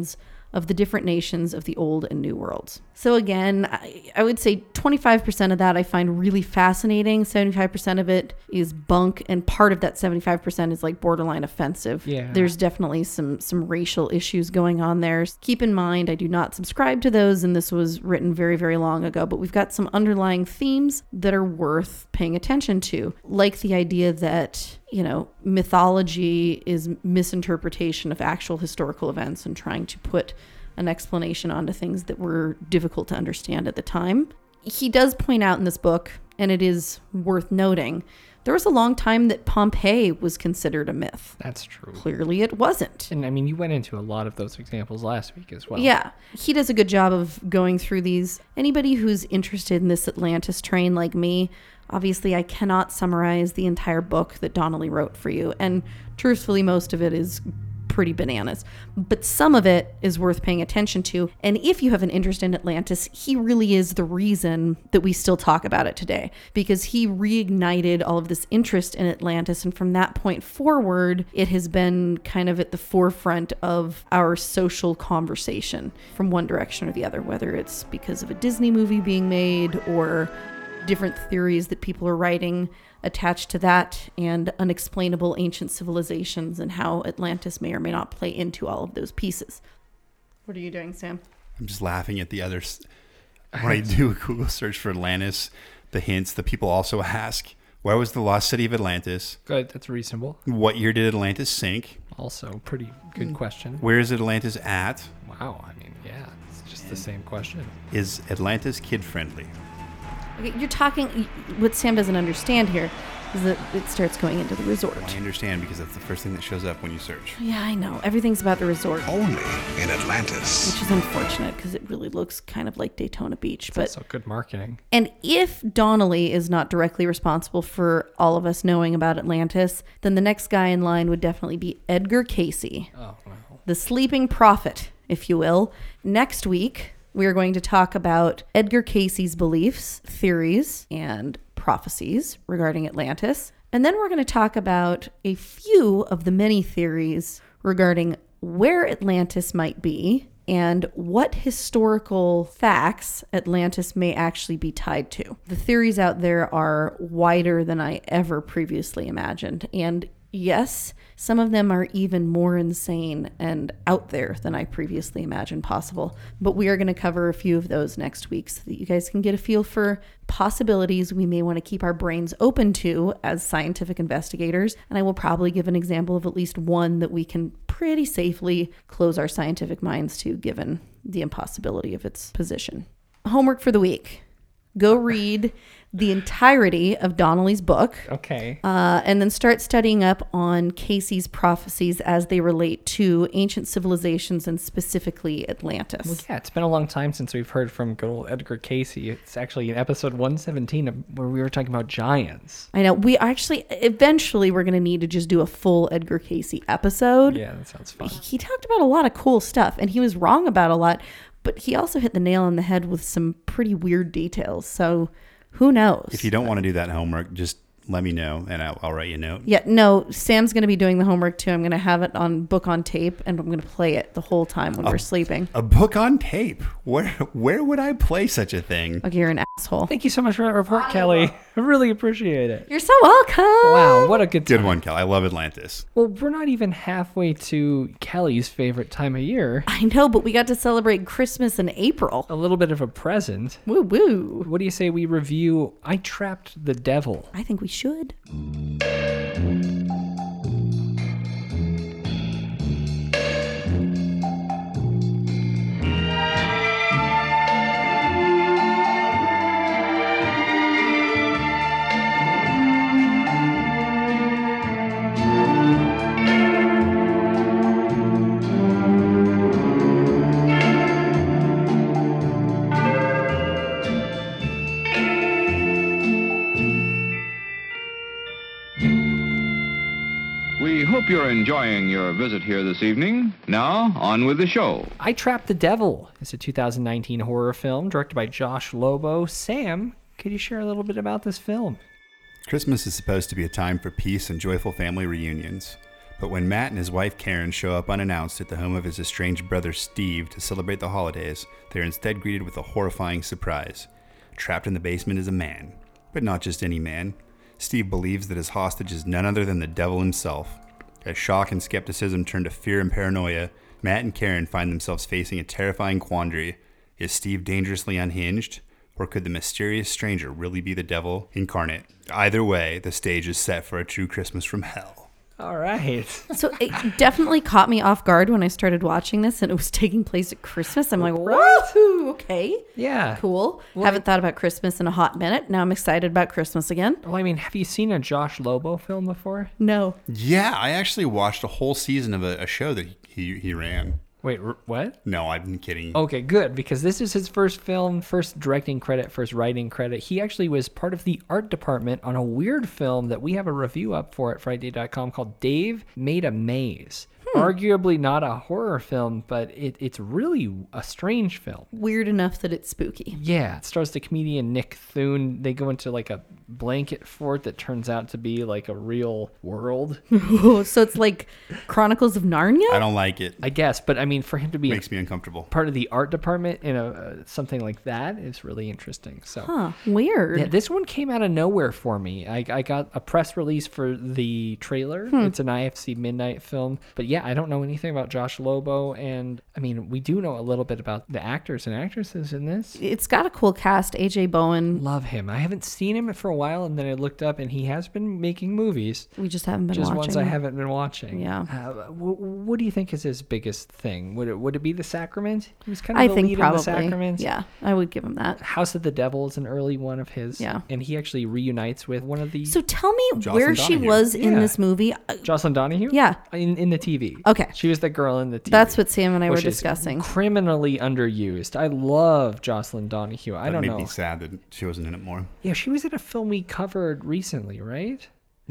Speaker 3: of the different nations of the Old and New Worlds. So again, I would say 25% of that I find really fascinating. 75% of it is bunk, and part of that 75% is like borderline offensive.
Speaker 2: Yeah.
Speaker 3: There's definitely some racial issues going on there. Keep in mind, I do not subscribe to those, and this was written very, very long ago, but we've got some underlying themes that are worth paying attention to, like the idea that, you know, mythology is misinterpretation of actual historical events and trying to put an explanation onto things that were difficult to understand at the time. He does point out in this book, and it is worth noting, there was a long time that Pompeii was considered a myth.
Speaker 2: That's true.
Speaker 3: Clearly it wasn't.
Speaker 2: And I mean, you went into a lot of those examples last week as well.
Speaker 3: Yeah. He does a good job of going through these. Anybody who's interested in this Atlantis train like me, obviously I cannot summarize the entire book that Donnelly wrote for you. And truthfully, most of it is pretty bananas, but some of it is worth paying attention to. And if you have an interest in Atlantis, he really is the reason that we still talk about it today, because he reignited all of this interest in Atlantis. And from that point forward, it has been kind of at the forefront of our social conversation from one direction or the other, whether it's because of a Disney movie being made or different theories that people are writing attached to that, and unexplainable ancient civilizations and how Atlantis may or may not play into all of those pieces. What are you doing, Sam?
Speaker 4: I'm just laughing at the others. When I do a Google search for Atlantis, the hints, the people also ask, where was the lost city of Atlantis?
Speaker 2: Good, that's reasonable.
Speaker 4: What year did Atlantis sink?
Speaker 2: Also, pretty good question.
Speaker 4: Where is Atlantis at?
Speaker 2: Wow, I mean, yeah, it's just the same question.
Speaker 4: Is Atlantis kid-friendly?
Speaker 3: You're talking, what Sam doesn't understand here is that it starts going into the resort.
Speaker 4: Well, I understand, because that's the first thing that shows up when you search.
Speaker 3: Yeah, I know. Everything's about the resort.
Speaker 5: Only in Atlantis.
Speaker 3: Which is unfortunate, because it really looks kind of like Daytona Beach.
Speaker 2: It's also good marketing.
Speaker 3: And if Donnelly is not directly responsible for all of us knowing about Atlantis, then the next guy in line would definitely be Edgar Cayce.
Speaker 2: Oh, wow.
Speaker 3: The sleeping prophet, if you will. Next week, we are going to talk about Edgar Cayce's beliefs, theories, and prophecies regarding Atlantis. And then we're going to talk about a few of the many theories regarding where Atlantis might be and what historical facts Atlantis may actually be tied to. The theories out there are wider than I ever previously imagined. And yes, some of them are even more insane and out there than I previously imagined possible. But we are going to cover a few of those next week so that you guys can get a feel for possibilities we may want to keep our brains open to as scientific investigators. And I will probably give an example of at least one that we can pretty safely close our scientific minds to, given the impossibility of its position. Homework for the week. Go read the entirety of Donnelly's book.
Speaker 2: Okay.
Speaker 3: And then start studying up on Cayce's prophecies as they relate to ancient civilizations and specifically Atlantis.
Speaker 2: Well, yeah, it's been a long time since we've heard from good old Edgar Cayce. It's actually in episode 117 where we were talking about giants.
Speaker 3: I know. We actually, eventually, we're going to need to just do a full Edgar Cayce episode.
Speaker 2: Yeah, that sounds fun.
Speaker 3: He talked about a lot of cool stuff, and he was wrong about a lot, but he also hit the nail on the head with some pretty weird details. So who knows?
Speaker 4: If you don't want to do that homework, just let me know and I'll write you a note.
Speaker 3: Yeah, no, Sam's going to be doing the homework too. I'm going to have it on book on tape, and I'm going to play it the whole time when we're sleeping.
Speaker 4: A book on tape? Where would I play such a thing?
Speaker 3: Okay, you're an asshole.
Speaker 2: Thank you so much for that report, Kelly. I really appreciate it.
Speaker 3: You're so welcome.
Speaker 2: Wow, what a good time.
Speaker 4: Good one, Kelly. I love Atlantis.
Speaker 2: Well, we're not even halfway to Kelly's favorite time of year.
Speaker 3: I know, but we got to celebrate Christmas in April.
Speaker 2: A little bit of a present.
Speaker 3: Woo woo.
Speaker 2: What do you say we review I Trapped the Devil?
Speaker 3: I think we should.
Speaker 13: We hope you're enjoying your visit here this evening. Now, on with the show.
Speaker 2: I Trapped the Devil is a 2019 horror film directed by Josh Lobo. Sam, could you share a little bit about this film?
Speaker 4: Christmas is supposed to be a time for peace and joyful family reunions. But when Matt and his wife Karen show up unannounced at the home of his estranged brother Steve to celebrate the holidays, they're instead greeted with a horrifying surprise. Trapped in the basement is a man. But not just any man. Steve believes that his hostage is none other than the devil himself. As shock and skepticism turn to fear and paranoia, Matt and Karen find themselves facing a terrifying quandary. Is Steve dangerously unhinged? Or could the mysterious stranger really be the devil incarnate? Either way, the stage is set for a true Christmas from hell.
Speaker 2: All right.
Speaker 3: So it definitely caught me off guard when I started watching this and it was taking place at Christmas. I'm like, woohoo, okay.
Speaker 2: Yeah.
Speaker 3: Cool.
Speaker 2: Well,
Speaker 3: Haven't thought about Christmas in a hot minute. Now I'm excited about Christmas again.
Speaker 2: Well, I mean, have you seen a Josh Lobo film before?
Speaker 3: No.
Speaker 4: Yeah, I actually watched a whole season of a show that he ran.
Speaker 2: Wait, what?
Speaker 4: No, I'm kidding.
Speaker 2: Okay, good, because this is his first film, first directing credit, first writing credit. He actually was part of the art department on a weird film that we have a review up for at Friday.com called Dave Made a Maze. Arguably not a horror film, but it's really a strange film.
Speaker 3: Weird enough that it's spooky.
Speaker 2: Yeah, it stars the comedian Nick Thune. They go into like a blanket fort that turns out to be like a real world.
Speaker 3: So it's like Chronicles of Narnia?
Speaker 4: I don't like it.
Speaker 2: I guess, but I mean, for him to be
Speaker 4: makes me uncomfortable.
Speaker 2: Part of the art department in something like that is really interesting. So,
Speaker 3: weird.
Speaker 2: Yeah, this one came out of nowhere for me. I got a press release for the trailer. It's an IFC Midnight film, but yeah, I don't know anything about Josh Lobo, and I mean, we do know a little bit about the actors and actresses in this.
Speaker 3: It's got a cool cast. AJ Bowen.
Speaker 2: Love him. I haven't seen him for a while, and then I looked up, and he has been making movies.
Speaker 3: We just haven't been
Speaker 2: watching.
Speaker 3: watching.
Speaker 2: Just ones I haven't been watching.
Speaker 3: Yeah.
Speaker 2: What do you think is his biggest thing? Would it be The Sacrament? He was kind of
Speaker 3: I
Speaker 2: the
Speaker 3: think
Speaker 2: lead
Speaker 3: probably.
Speaker 2: in The Sacrament.
Speaker 3: Yeah, I would give him that.
Speaker 2: House of the Devil is an early one of his.
Speaker 3: Yeah.
Speaker 2: And he actually reunites with one of the...
Speaker 3: So tell me
Speaker 4: Jocelyn
Speaker 3: where she
Speaker 4: Donahue.
Speaker 3: was in this movie.
Speaker 2: Jocelyn Donahue?
Speaker 3: Yeah.
Speaker 2: In the TV.
Speaker 3: Okay.
Speaker 2: She was the girl in the TV.
Speaker 3: That's what Sam and I were
Speaker 2: which is
Speaker 3: discussing.
Speaker 2: Criminally underused. I love Jocelyn Donahue. I don't know.
Speaker 4: That made me sad that she wasn't in it more.
Speaker 2: Yeah, she was in a film we covered recently, right?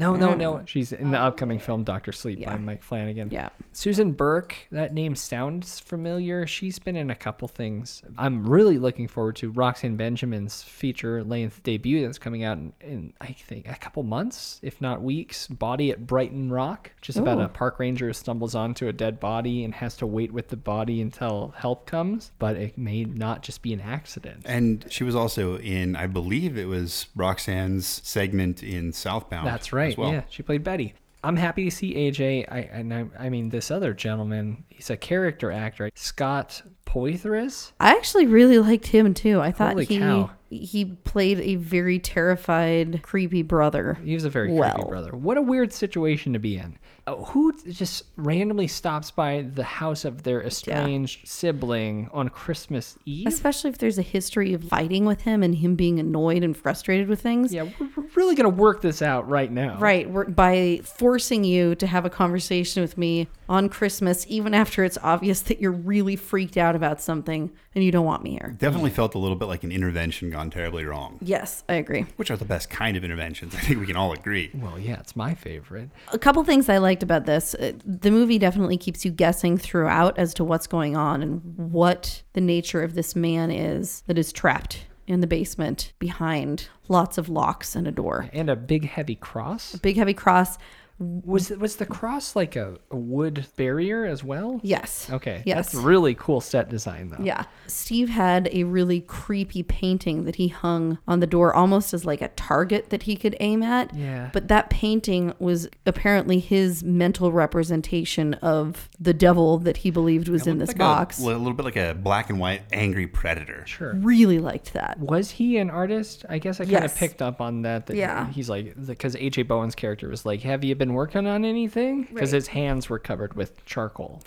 Speaker 2: No. She's in the upcoming film Dr. Sleep by Mike Flanagan.
Speaker 3: Yeah.
Speaker 2: Susan Burke, that name sounds familiar. She's been in a couple things. I'm really looking forward to Roxanne Benjamin's feature-length debut that's coming out in I think, a couple months, if not weeks. Body at Brighton Rock, which is about a park ranger who stumbles onto a dead body and has to wait with the body until help comes. But it may not just be an accident.
Speaker 4: And she was also in, I believe it was Roxanne's segment in Southbound.
Speaker 2: That's right.
Speaker 4: Well.
Speaker 2: Yeah, she played Betty. I'm happy to see AJ. I mean, this other gentleman, he's a character actor, Scott Poitras.
Speaker 3: I actually really liked him too. I thought
Speaker 2: Holy cow.
Speaker 3: he played a very terrified, creepy brother.
Speaker 2: He was a very creepy brother. What a weird situation to be in. Who just randomly stops by the house of their estranged sibling on Christmas Eve?
Speaker 3: Especially if there's a history of fighting with him and him being annoyed and frustrated with things.
Speaker 2: Yeah, we're really going to work this out right now.
Speaker 3: Right, by forcing you to have a conversation with me on Christmas, even after it's obvious that you're really freaked out about something and you don't want me here.
Speaker 4: Definitely felt a little bit like an intervention gone terribly wrong.
Speaker 3: Yes, I agree.
Speaker 4: Which are the best kind of interventions. I think we can all agree.
Speaker 2: Well, yeah, it's my favorite.
Speaker 3: A couple things I liked about this. The movie definitely keeps you guessing throughout as to what's going on and what the nature of this man is that is trapped in the basement behind lots of locks and a door.
Speaker 2: And a big heavy cross.
Speaker 3: A big heavy cross.
Speaker 2: Was the cross like a wood barrier as well?
Speaker 3: Yes.
Speaker 2: Okay.
Speaker 3: Yes.
Speaker 2: That's really cool set design, though.
Speaker 3: Yeah. Steve had a really creepy painting that he hung on the door almost as like a target that he could aim at.
Speaker 2: Yeah.
Speaker 3: But that painting was apparently his mental representation of the devil that he believed was in this
Speaker 4: like
Speaker 3: box.
Speaker 4: A little bit like a black and white angry predator.
Speaker 2: Sure.
Speaker 3: Really liked that.
Speaker 2: Was he an artist? I guess I kind of
Speaker 3: Yes.
Speaker 2: picked up on that.
Speaker 3: Yeah.
Speaker 2: He's like, because AJ Bowen's character was like, have you been working on anything? Because
Speaker 3: Right.
Speaker 2: his hands were covered with charcoal.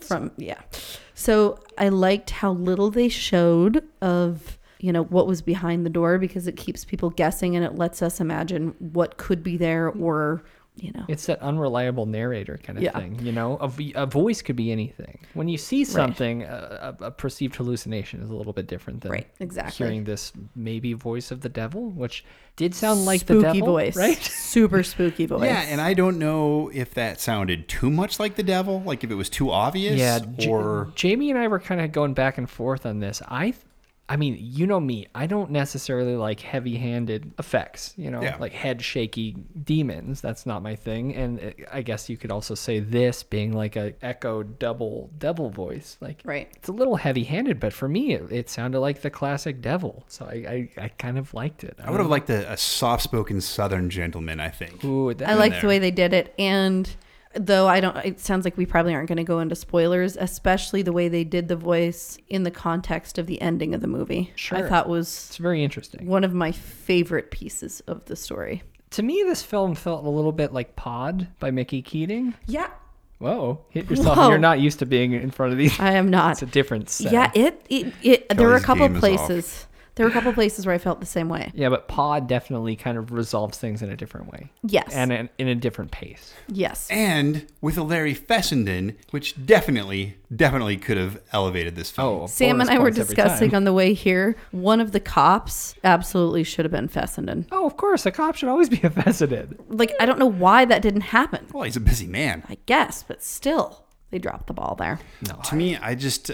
Speaker 3: So I liked how little they showed of, what was behind the door, because it keeps people guessing and it lets us imagine what could be there, or
Speaker 2: It's that unreliable narrator kind of thing. A voice could be anything. When you see something, a perceived hallucination is a little bit different than hearing this maybe voice of the devil, which did sound like the devil,
Speaker 3: voice,
Speaker 2: right?
Speaker 3: Super spooky voice.
Speaker 4: Yeah, and I don't know if that sounded too much like the devil, like if it was too obvious.
Speaker 2: Yeah,
Speaker 4: or
Speaker 2: Jamie and I were kind of going back and forth on this. I mean, you know me, I don't necessarily like heavy-handed effects,
Speaker 4: Yeah.
Speaker 2: like head-shaky demons. That's not my thing. And I guess you could also say this being like a echoed double devil voice. Like,
Speaker 3: Right.
Speaker 2: It's a little heavy-handed, but for me, it sounded like the classic devil. So I kind of liked it.
Speaker 4: I would have liked a soft-spoken Southern gentleman, I think.
Speaker 2: Ooh,
Speaker 3: I like the way they did it. And though it sounds like we probably aren't going to go into spoilers, especially the way they did the voice in the context of the ending of the movie.
Speaker 2: Sure.
Speaker 3: I thought was
Speaker 2: It's very interesting.
Speaker 3: one of my favorite pieces of the story.
Speaker 2: To me, this film felt a little bit like Pod by Mickey Keating.
Speaker 3: Yeah.
Speaker 2: Whoa, hit yourself.
Speaker 3: Whoa.
Speaker 2: You're not used to being in front of these.
Speaker 3: I am not.
Speaker 2: It's a different set.
Speaker 3: Yeah, there were a
Speaker 4: Kelly's
Speaker 3: couple
Speaker 4: game is
Speaker 3: places. There were a couple places where I felt the same way.
Speaker 2: Yeah, but Pod definitely kind of resolves things in a different way.
Speaker 3: Yes.
Speaker 2: And in a different pace.
Speaker 3: Yes.
Speaker 4: And with a Larry Fessenden, which definitely could have elevated this film.
Speaker 2: Oh,
Speaker 3: Sam and I were discussing on the way here, one of the cops absolutely should have been Fessenden.
Speaker 2: Oh, of course. A cop should always be a Fessenden.
Speaker 3: Like, I don't know why that didn't happen.
Speaker 4: Well, he's a busy man.
Speaker 3: I guess, but still, they dropped the ball there.
Speaker 2: No.
Speaker 4: To me, I just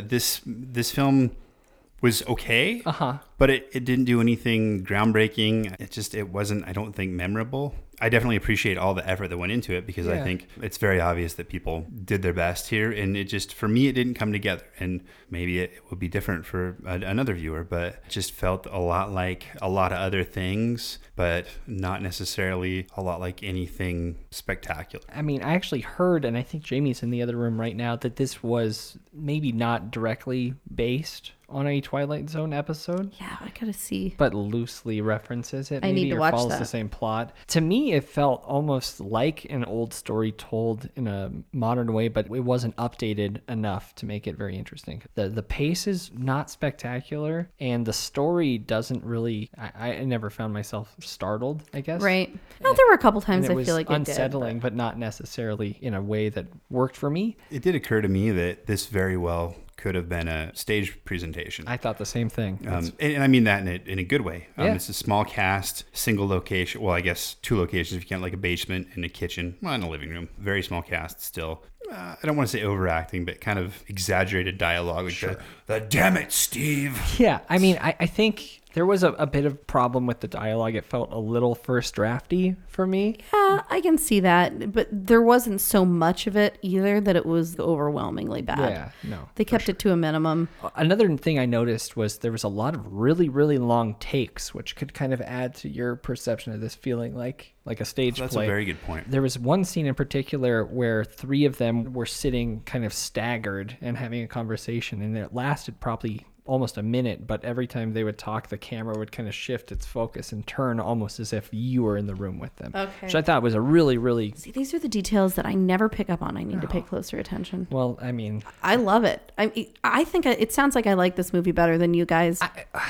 Speaker 4: this film was okay, but it didn't do anything groundbreaking. It wasn't, I don't think, memorable. I definitely appreciate all the effort that went into it because I think it's very obvious that people did their best here, and it just, for me, it didn't come together. And maybe it would be different for another viewer, but it just felt a lot like a lot of other things, but not necessarily a lot like anything spectacular.
Speaker 2: I mean, I actually heard, and I think Jamie's in the other room right now, that this was maybe not directly based on a Twilight Zone episode.
Speaker 3: Yeah, I gotta see.
Speaker 2: But loosely references it.
Speaker 3: I
Speaker 2: Maybe
Speaker 3: need to
Speaker 2: or
Speaker 3: watch
Speaker 2: follows
Speaker 3: that.
Speaker 2: the same plot. To me, it felt almost like an old story told in a modern way, but it wasn't updated enough to make it very interesting. The pace is not spectacular, and the story doesn't really. I never found myself startled, I guess.
Speaker 3: Right. Well, there were a couple times
Speaker 2: And it
Speaker 3: I feel
Speaker 2: was
Speaker 3: like it
Speaker 2: unsettling,
Speaker 3: did.
Speaker 2: but not necessarily in a way that worked for me.
Speaker 4: It did occur to me that this very well could have been a stage presentation.
Speaker 2: I thought the same thing.
Speaker 4: And I mean that in a good way.
Speaker 2: Yeah.
Speaker 4: It's a small cast, single location. Well, I guess two locations if you count, like a basement and a kitchen. Well, and a living room. Very small cast still. I don't want to say overacting, but kind of exaggerated dialogue. Like the damn it, Steve.
Speaker 2: Yeah, I mean, I think there was a bit of problem with the dialogue. It felt a little first drafty for me.
Speaker 3: Yeah, I can see that, but there wasn't so much of it either that it was overwhelmingly bad.
Speaker 2: Yeah, no.
Speaker 3: They kept it to a minimum.
Speaker 2: Another thing I noticed was there was a lot of really, really long takes, which could kind of add to your perception of this feeling like a stage play.
Speaker 4: That's a very good point.
Speaker 2: There was one scene in particular where three of them were sitting kind of staggered and having a conversation, and it lasted probably almost a minute, but every time they would talk, the camera would kind of shift its focus and turn almost as if you were in the room with them.
Speaker 3: Okay.
Speaker 2: Which I thought was a really, really...
Speaker 3: See, these are the details that I never pick up on. I need to pay closer attention.
Speaker 2: Well, I mean...
Speaker 3: I love it. I think it sounds like I like this movie better than you guys.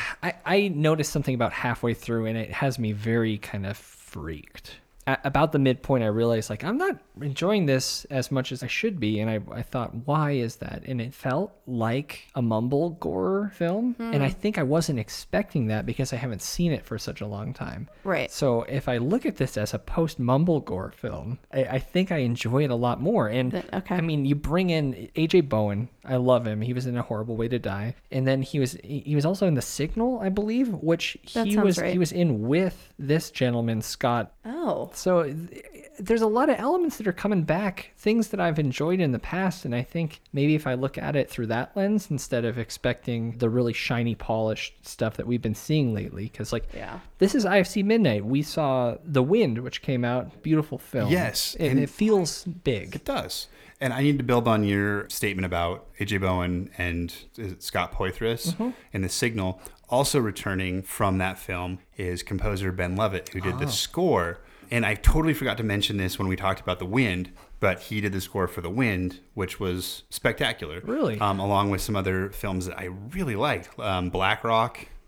Speaker 2: I noticed something about halfway through, and it has me very kind of freaked. About the midpoint, I realized, like, I'm not enjoying this as much as I should be, and I thought, why is that? And it felt like a mumble gore film, and I think I wasn't expecting that because I haven't seen it for such a long time.
Speaker 3: Right.
Speaker 2: So if I look at this as a post-mumble gore film, I think I enjoy it a lot more. And,
Speaker 3: okay.
Speaker 2: I mean, you bring in A.J. Bowen. I love him. He was in A Horrible Way to Die. And then he was also in The Signal, I believe, which he was in with this gentleman, Scott.
Speaker 3: Oh.
Speaker 2: So there's a lot of elements that are coming back, things that I've enjoyed in the past, and I think maybe if I look at it through that lens instead of expecting the really shiny, polished stuff that we've been seeing lately, because this is IFC Midnight. We saw The Wind, which came out, beautiful film.
Speaker 4: Yes.
Speaker 2: And it feels big.
Speaker 4: It does. And I need to build on your statement about A.J. Bowen and Scott Poythress and The Signal. Also returning from that film is composer Ben Lovett, who did the score. And I totally forgot to mention this when we talked about The Wind, but he did the score for The Wind, which was spectacular.
Speaker 2: Really?
Speaker 4: Along with some other films that I really liked. Black Rock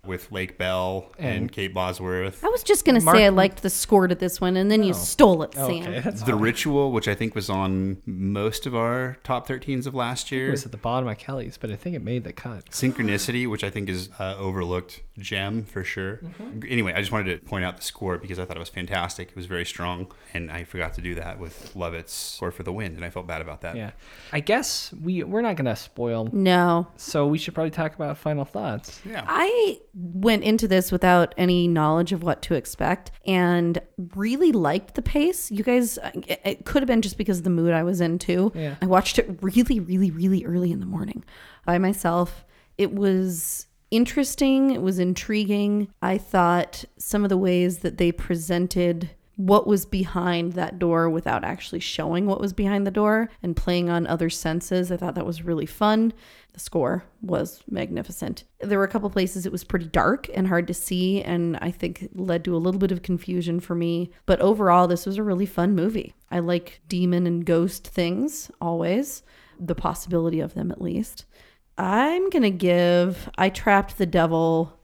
Speaker 4: with Lake Bell and Kate Bosworth.
Speaker 3: I was just going to say I liked the score to this one, and then you stole it, Sam.
Speaker 2: Okay, that's
Speaker 4: The Ritual, which I think was on most of our top 13s of last year.
Speaker 2: It was at the bottom of Kelly's, but I think it made the cut.
Speaker 4: Synchronicity, which I think is overlooked gem for sure. Anyway, I just wanted to point out the score because I thought it was fantastic. It was very strong, and I forgot to do that with Lovett's Score for the Wind, and I felt bad about that.
Speaker 2: Yeah. I guess we're not going to spoil.
Speaker 3: No.
Speaker 2: So we should probably talk about final thoughts.
Speaker 4: Yeah.
Speaker 3: I went into this without any knowledge of what to expect and really liked the pace. You guys, it could have been just because of the mood I was in too.
Speaker 2: Yeah.
Speaker 3: I watched it really, really, really early in the morning by myself. It was interesting. It was intriguing. I thought some of the ways that they presented what was behind that door without actually showing what was behind the door and playing on other senses. I thought that was really fun. The score was magnificent. There were a couple places it was pretty dark and hard to see, and I think it led to a little bit of confusion for me. But overall, this was a really fun movie. I like demon and ghost things, always. The possibility of them, at least. I'm going to give I Trapped the Devil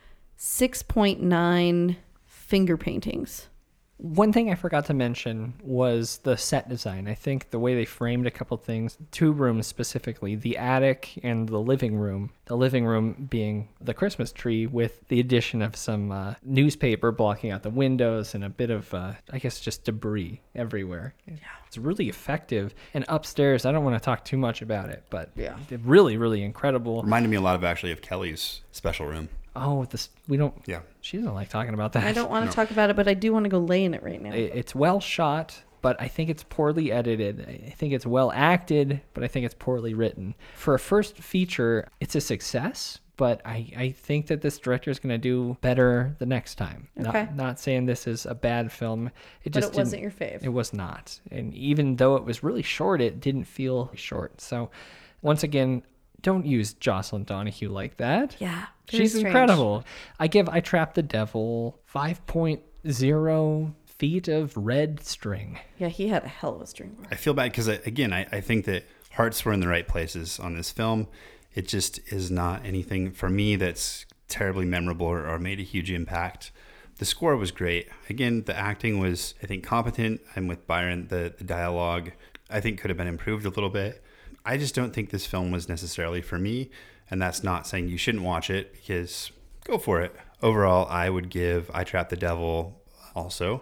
Speaker 3: 6.9 finger paintings.
Speaker 2: One thing I forgot to mention was the set design. I think the way they framed a couple things, 2 rooms specifically, the attic and the living room. The living room being the Christmas tree with the addition of some newspaper blocking out the windows and a bit of, I guess, just debris everywhere. Yeah. It's really effective. And upstairs, I don't want to talk too much about it, but really, really incredible.
Speaker 4: Reminded me a lot of Kelly's special room.
Speaker 2: Oh, we don't.
Speaker 4: Yeah.
Speaker 2: She doesn't like talking about that.
Speaker 3: I don't want to talk about it, but I do want to go lay in it right now.
Speaker 2: It's well shot, but I think it's poorly edited. I think it's well acted, but I think it's poorly written. For a first feature, it's a success, but I think that this director is going to do better the next time.
Speaker 3: Okay.
Speaker 2: Not saying this is a bad film.
Speaker 3: But it wasn't your fave.
Speaker 2: It was not. And even though it was really short, it didn't feel short. So once again, don't use Jocelyn Donahue like that.
Speaker 3: Yeah.
Speaker 2: She's incredible. I give I Trapped the Devil 5.0 feet of red string.
Speaker 3: Yeah, he had a hell of a string.
Speaker 4: I feel bad because, again, I think that hearts were in the right places on this film. It just is not anything for me that's terribly memorable or made a huge impact. The score was great. Again, the acting was, I think, competent. I'm with Byron. The dialogue, I think, could have been improved a little bit. I just don't think this film was necessarily for me, and that's not saying you shouldn't watch it, because go for it. Overall, I would give I Trapped the Devil also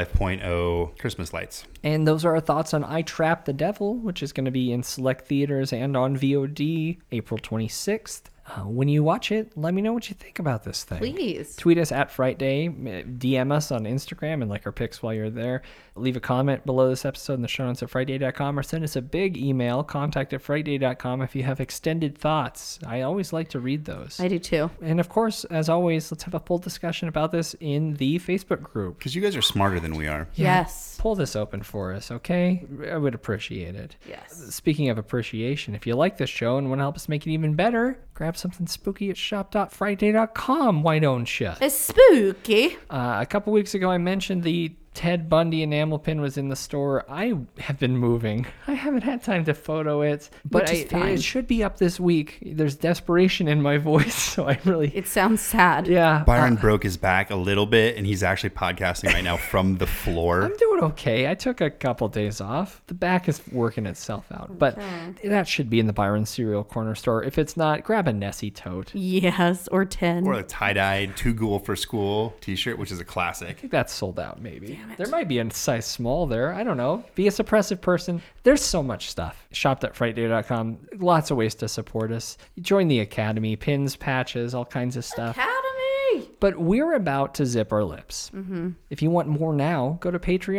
Speaker 4: 5.0 Christmas lights.
Speaker 2: And those are our thoughts on I Trapped the Devil, which is going to be in select theaters and on VOD April 26th. When you watch it, let me know what you think about this thing.
Speaker 3: Please.
Speaker 2: Tweet us at Fright Day, DM us on Instagram and like our pics while you're there. Leave a comment below this episode in the show notes at frightday.com, or send us a big email, contact@frightday.com, if you have extended thoughts. I always like to read those.
Speaker 3: I do too.
Speaker 2: And of course, as always, let's have a full discussion about this in the Facebook group.
Speaker 4: Because you guys are smarter than we are.
Speaker 3: Yes.
Speaker 2: Pull this open for us, okay? I would appreciate it.
Speaker 3: Yes.
Speaker 2: Speaking of appreciation, if you like this show and want to help us make it even better, grab something spooky at shop.frightday.com. Why don't you?
Speaker 3: It's spooky.
Speaker 2: A couple weeks ago, I mentioned the Ted Bundy enamel pin was in the store. I have been moving. I haven't had time to photo it, but it should be up this week. There's desperation in my voice, so I really...
Speaker 3: It sounds sad.
Speaker 2: Yeah.
Speaker 4: Byron broke his back a little bit, and he's actually podcasting right now from the floor.
Speaker 2: I'm doing okay. I took a couple days off. The back is working itself out, but that should be in the Byron Cereal Corner store. If it's not, grab a Nessie tote.
Speaker 3: Yes, or 10.
Speaker 4: Or a tie-dyed Too Ghoul for School t-shirt, which is a classic.
Speaker 2: I think that's sold out, maybe. There might be a size small there. I don't know. Be a suppressive person. There's so much stuff. Shop.frightday.com. Lots of ways to support us. Join the Academy. Pins, patches, all kinds of stuff.
Speaker 3: Academy!
Speaker 2: But we're about to zip our lips.
Speaker 3: Mm-hmm.
Speaker 2: If you want more now, go to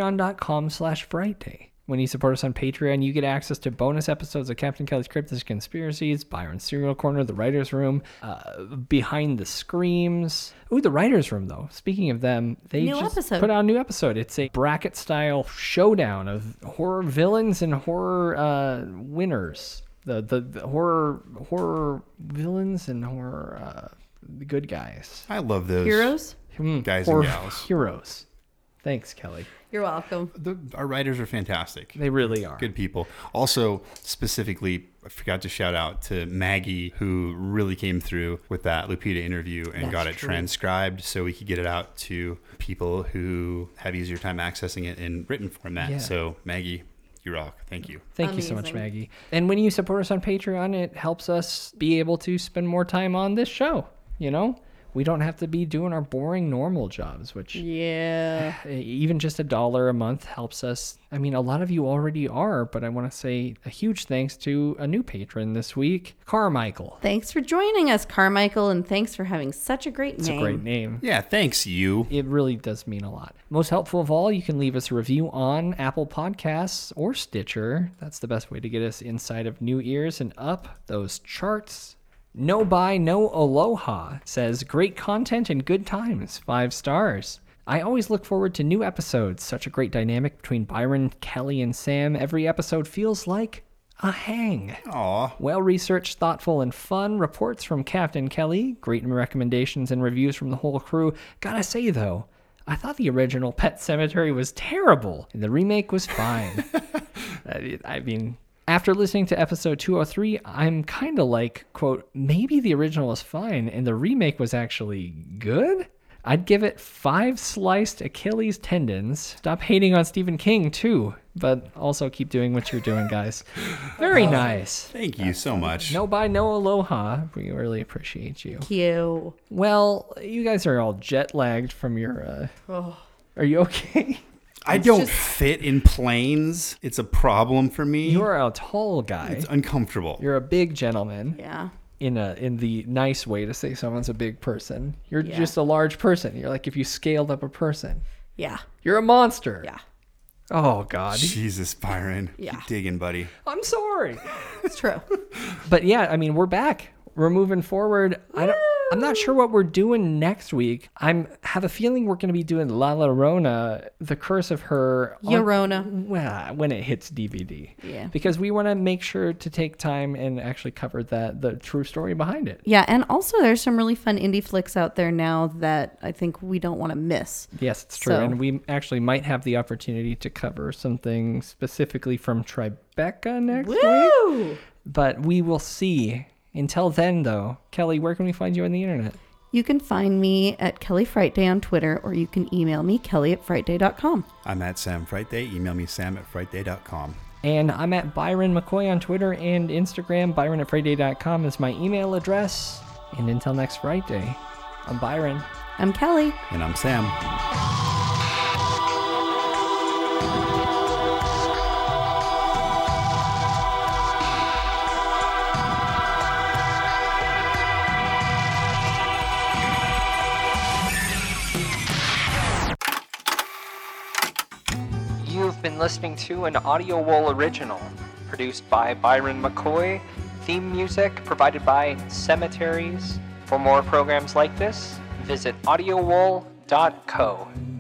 Speaker 2: patreon.com/frightday. When you support us on Patreon, you get access to bonus episodes of Captain Kelly's Cryptid Conspiracies, Byron's Cereal Corner, The Writer's Room, Behind the Screams. Ooh, The Writer's Room, though. Speaking of them, they put out a new episode. It's a bracket-style showdown of horror villains and horror winners. The horror villains and horror the good guys.
Speaker 4: I love those.
Speaker 3: Heroes?
Speaker 4: Guys and gals.
Speaker 2: Heroes. Thanks, Kelly.
Speaker 3: You're welcome.
Speaker 4: Our writers are fantastic.
Speaker 2: They really are.
Speaker 4: Good people. Also, specifically, I forgot to shout out to Maggie, who really came through with that Lupita interview and got it transcribed so we could get it out to people who have easier time accessing it in written format.
Speaker 2: Yeah.
Speaker 4: So, Maggie, you rock. Thank you.
Speaker 2: Thank you so much, Maggie. And when you support us on Patreon, it helps us be able to spend more time on this show, you know? We don't have to be doing our boring normal jobs, which even just $1 a month helps us. I mean, a lot of you already are, but I want to say a huge thanks to a new patron this week, Carmichael.
Speaker 3: Thanks for joining us, Carmichael, and thanks for having such a great name.
Speaker 2: It's a great name.
Speaker 4: Yeah, thanks, you.
Speaker 2: It really does mean a lot. Most helpful of all, you can leave us a review on Apple Podcasts or Stitcher. That's the best way to get us inside of new ears and up those charts. No Bye, No Aloha says, great content and good times, 5 stars. I always look forward to new episodes. Such a great dynamic between Byron, Kelly, and Sam. Every episode feels like a hang.
Speaker 4: Aw.
Speaker 2: Well-researched, thoughtful, and fun. Reports from Captain Kelly. Great recommendations and reviews from the whole crew. Gotta say, though, I thought the original Pet Sematary was terrible, and the remake was fine. I mean... After listening to episode 203, I'm kind of like, quote, maybe the original was fine and the remake was actually good? I'd give it 5 sliced Achilles tendons. Stop hating on Stephen King, too. But also keep doing what you're doing, guys. Very nice.
Speaker 4: Thank you so much.
Speaker 2: No Bye, No Aloha. We really appreciate you.
Speaker 3: Thank you.
Speaker 2: Well, you guys are all jet lagged from your... Are you okay?
Speaker 4: I don't fit in planes. It's a problem for me.
Speaker 2: You're a tall guy.
Speaker 4: It's uncomfortable.
Speaker 2: You're a big gentleman.
Speaker 3: Yeah.
Speaker 2: In the nice way to say someone's a big person. You're just a large person. You're like if you scaled up a person.
Speaker 3: Yeah.
Speaker 2: You're a monster.
Speaker 3: Yeah.
Speaker 2: Oh, God.
Speaker 4: Jesus, Byron.
Speaker 3: Yeah.
Speaker 4: Keep digging, buddy.
Speaker 2: I'm sorry.
Speaker 3: It's true.
Speaker 2: But yeah, I mean, we're back. We're moving forward. I'm not sure what we're doing next week. I have a feeling we're going to be doing La Llorona, The Curse of Her.
Speaker 3: Llorona.
Speaker 2: When it hits DVD.
Speaker 3: Yeah.
Speaker 2: Because we want to make sure to take time and actually cover the true story behind it.
Speaker 3: Yeah, and also there's some really fun indie flicks out there now that I think we don't want to miss.
Speaker 2: Yes, it's true. And we actually might have the opportunity to cover something specifically from Tribeca next week. But we will see. Until then, though, Kelly, where can we find you on the internet?
Speaker 3: You can find me at Kelly Frightday on Twitter, or you can email me, kelly@frightday.com.
Speaker 4: I'm at Sam Frightday. Email me, sam@frightday.com.
Speaker 2: And I'm at Byron McCoy on Twitter and Instagram. Byron@frightday.com is my email address. And until next Friday, I'm Byron.
Speaker 3: I'm Kelly.
Speaker 4: And I'm Sam.
Speaker 12: You've been listening to an Audio Wool original, produced by Byron McCoy, theme music provided by Cemeteries. For more programs like this, visit audiowool.co.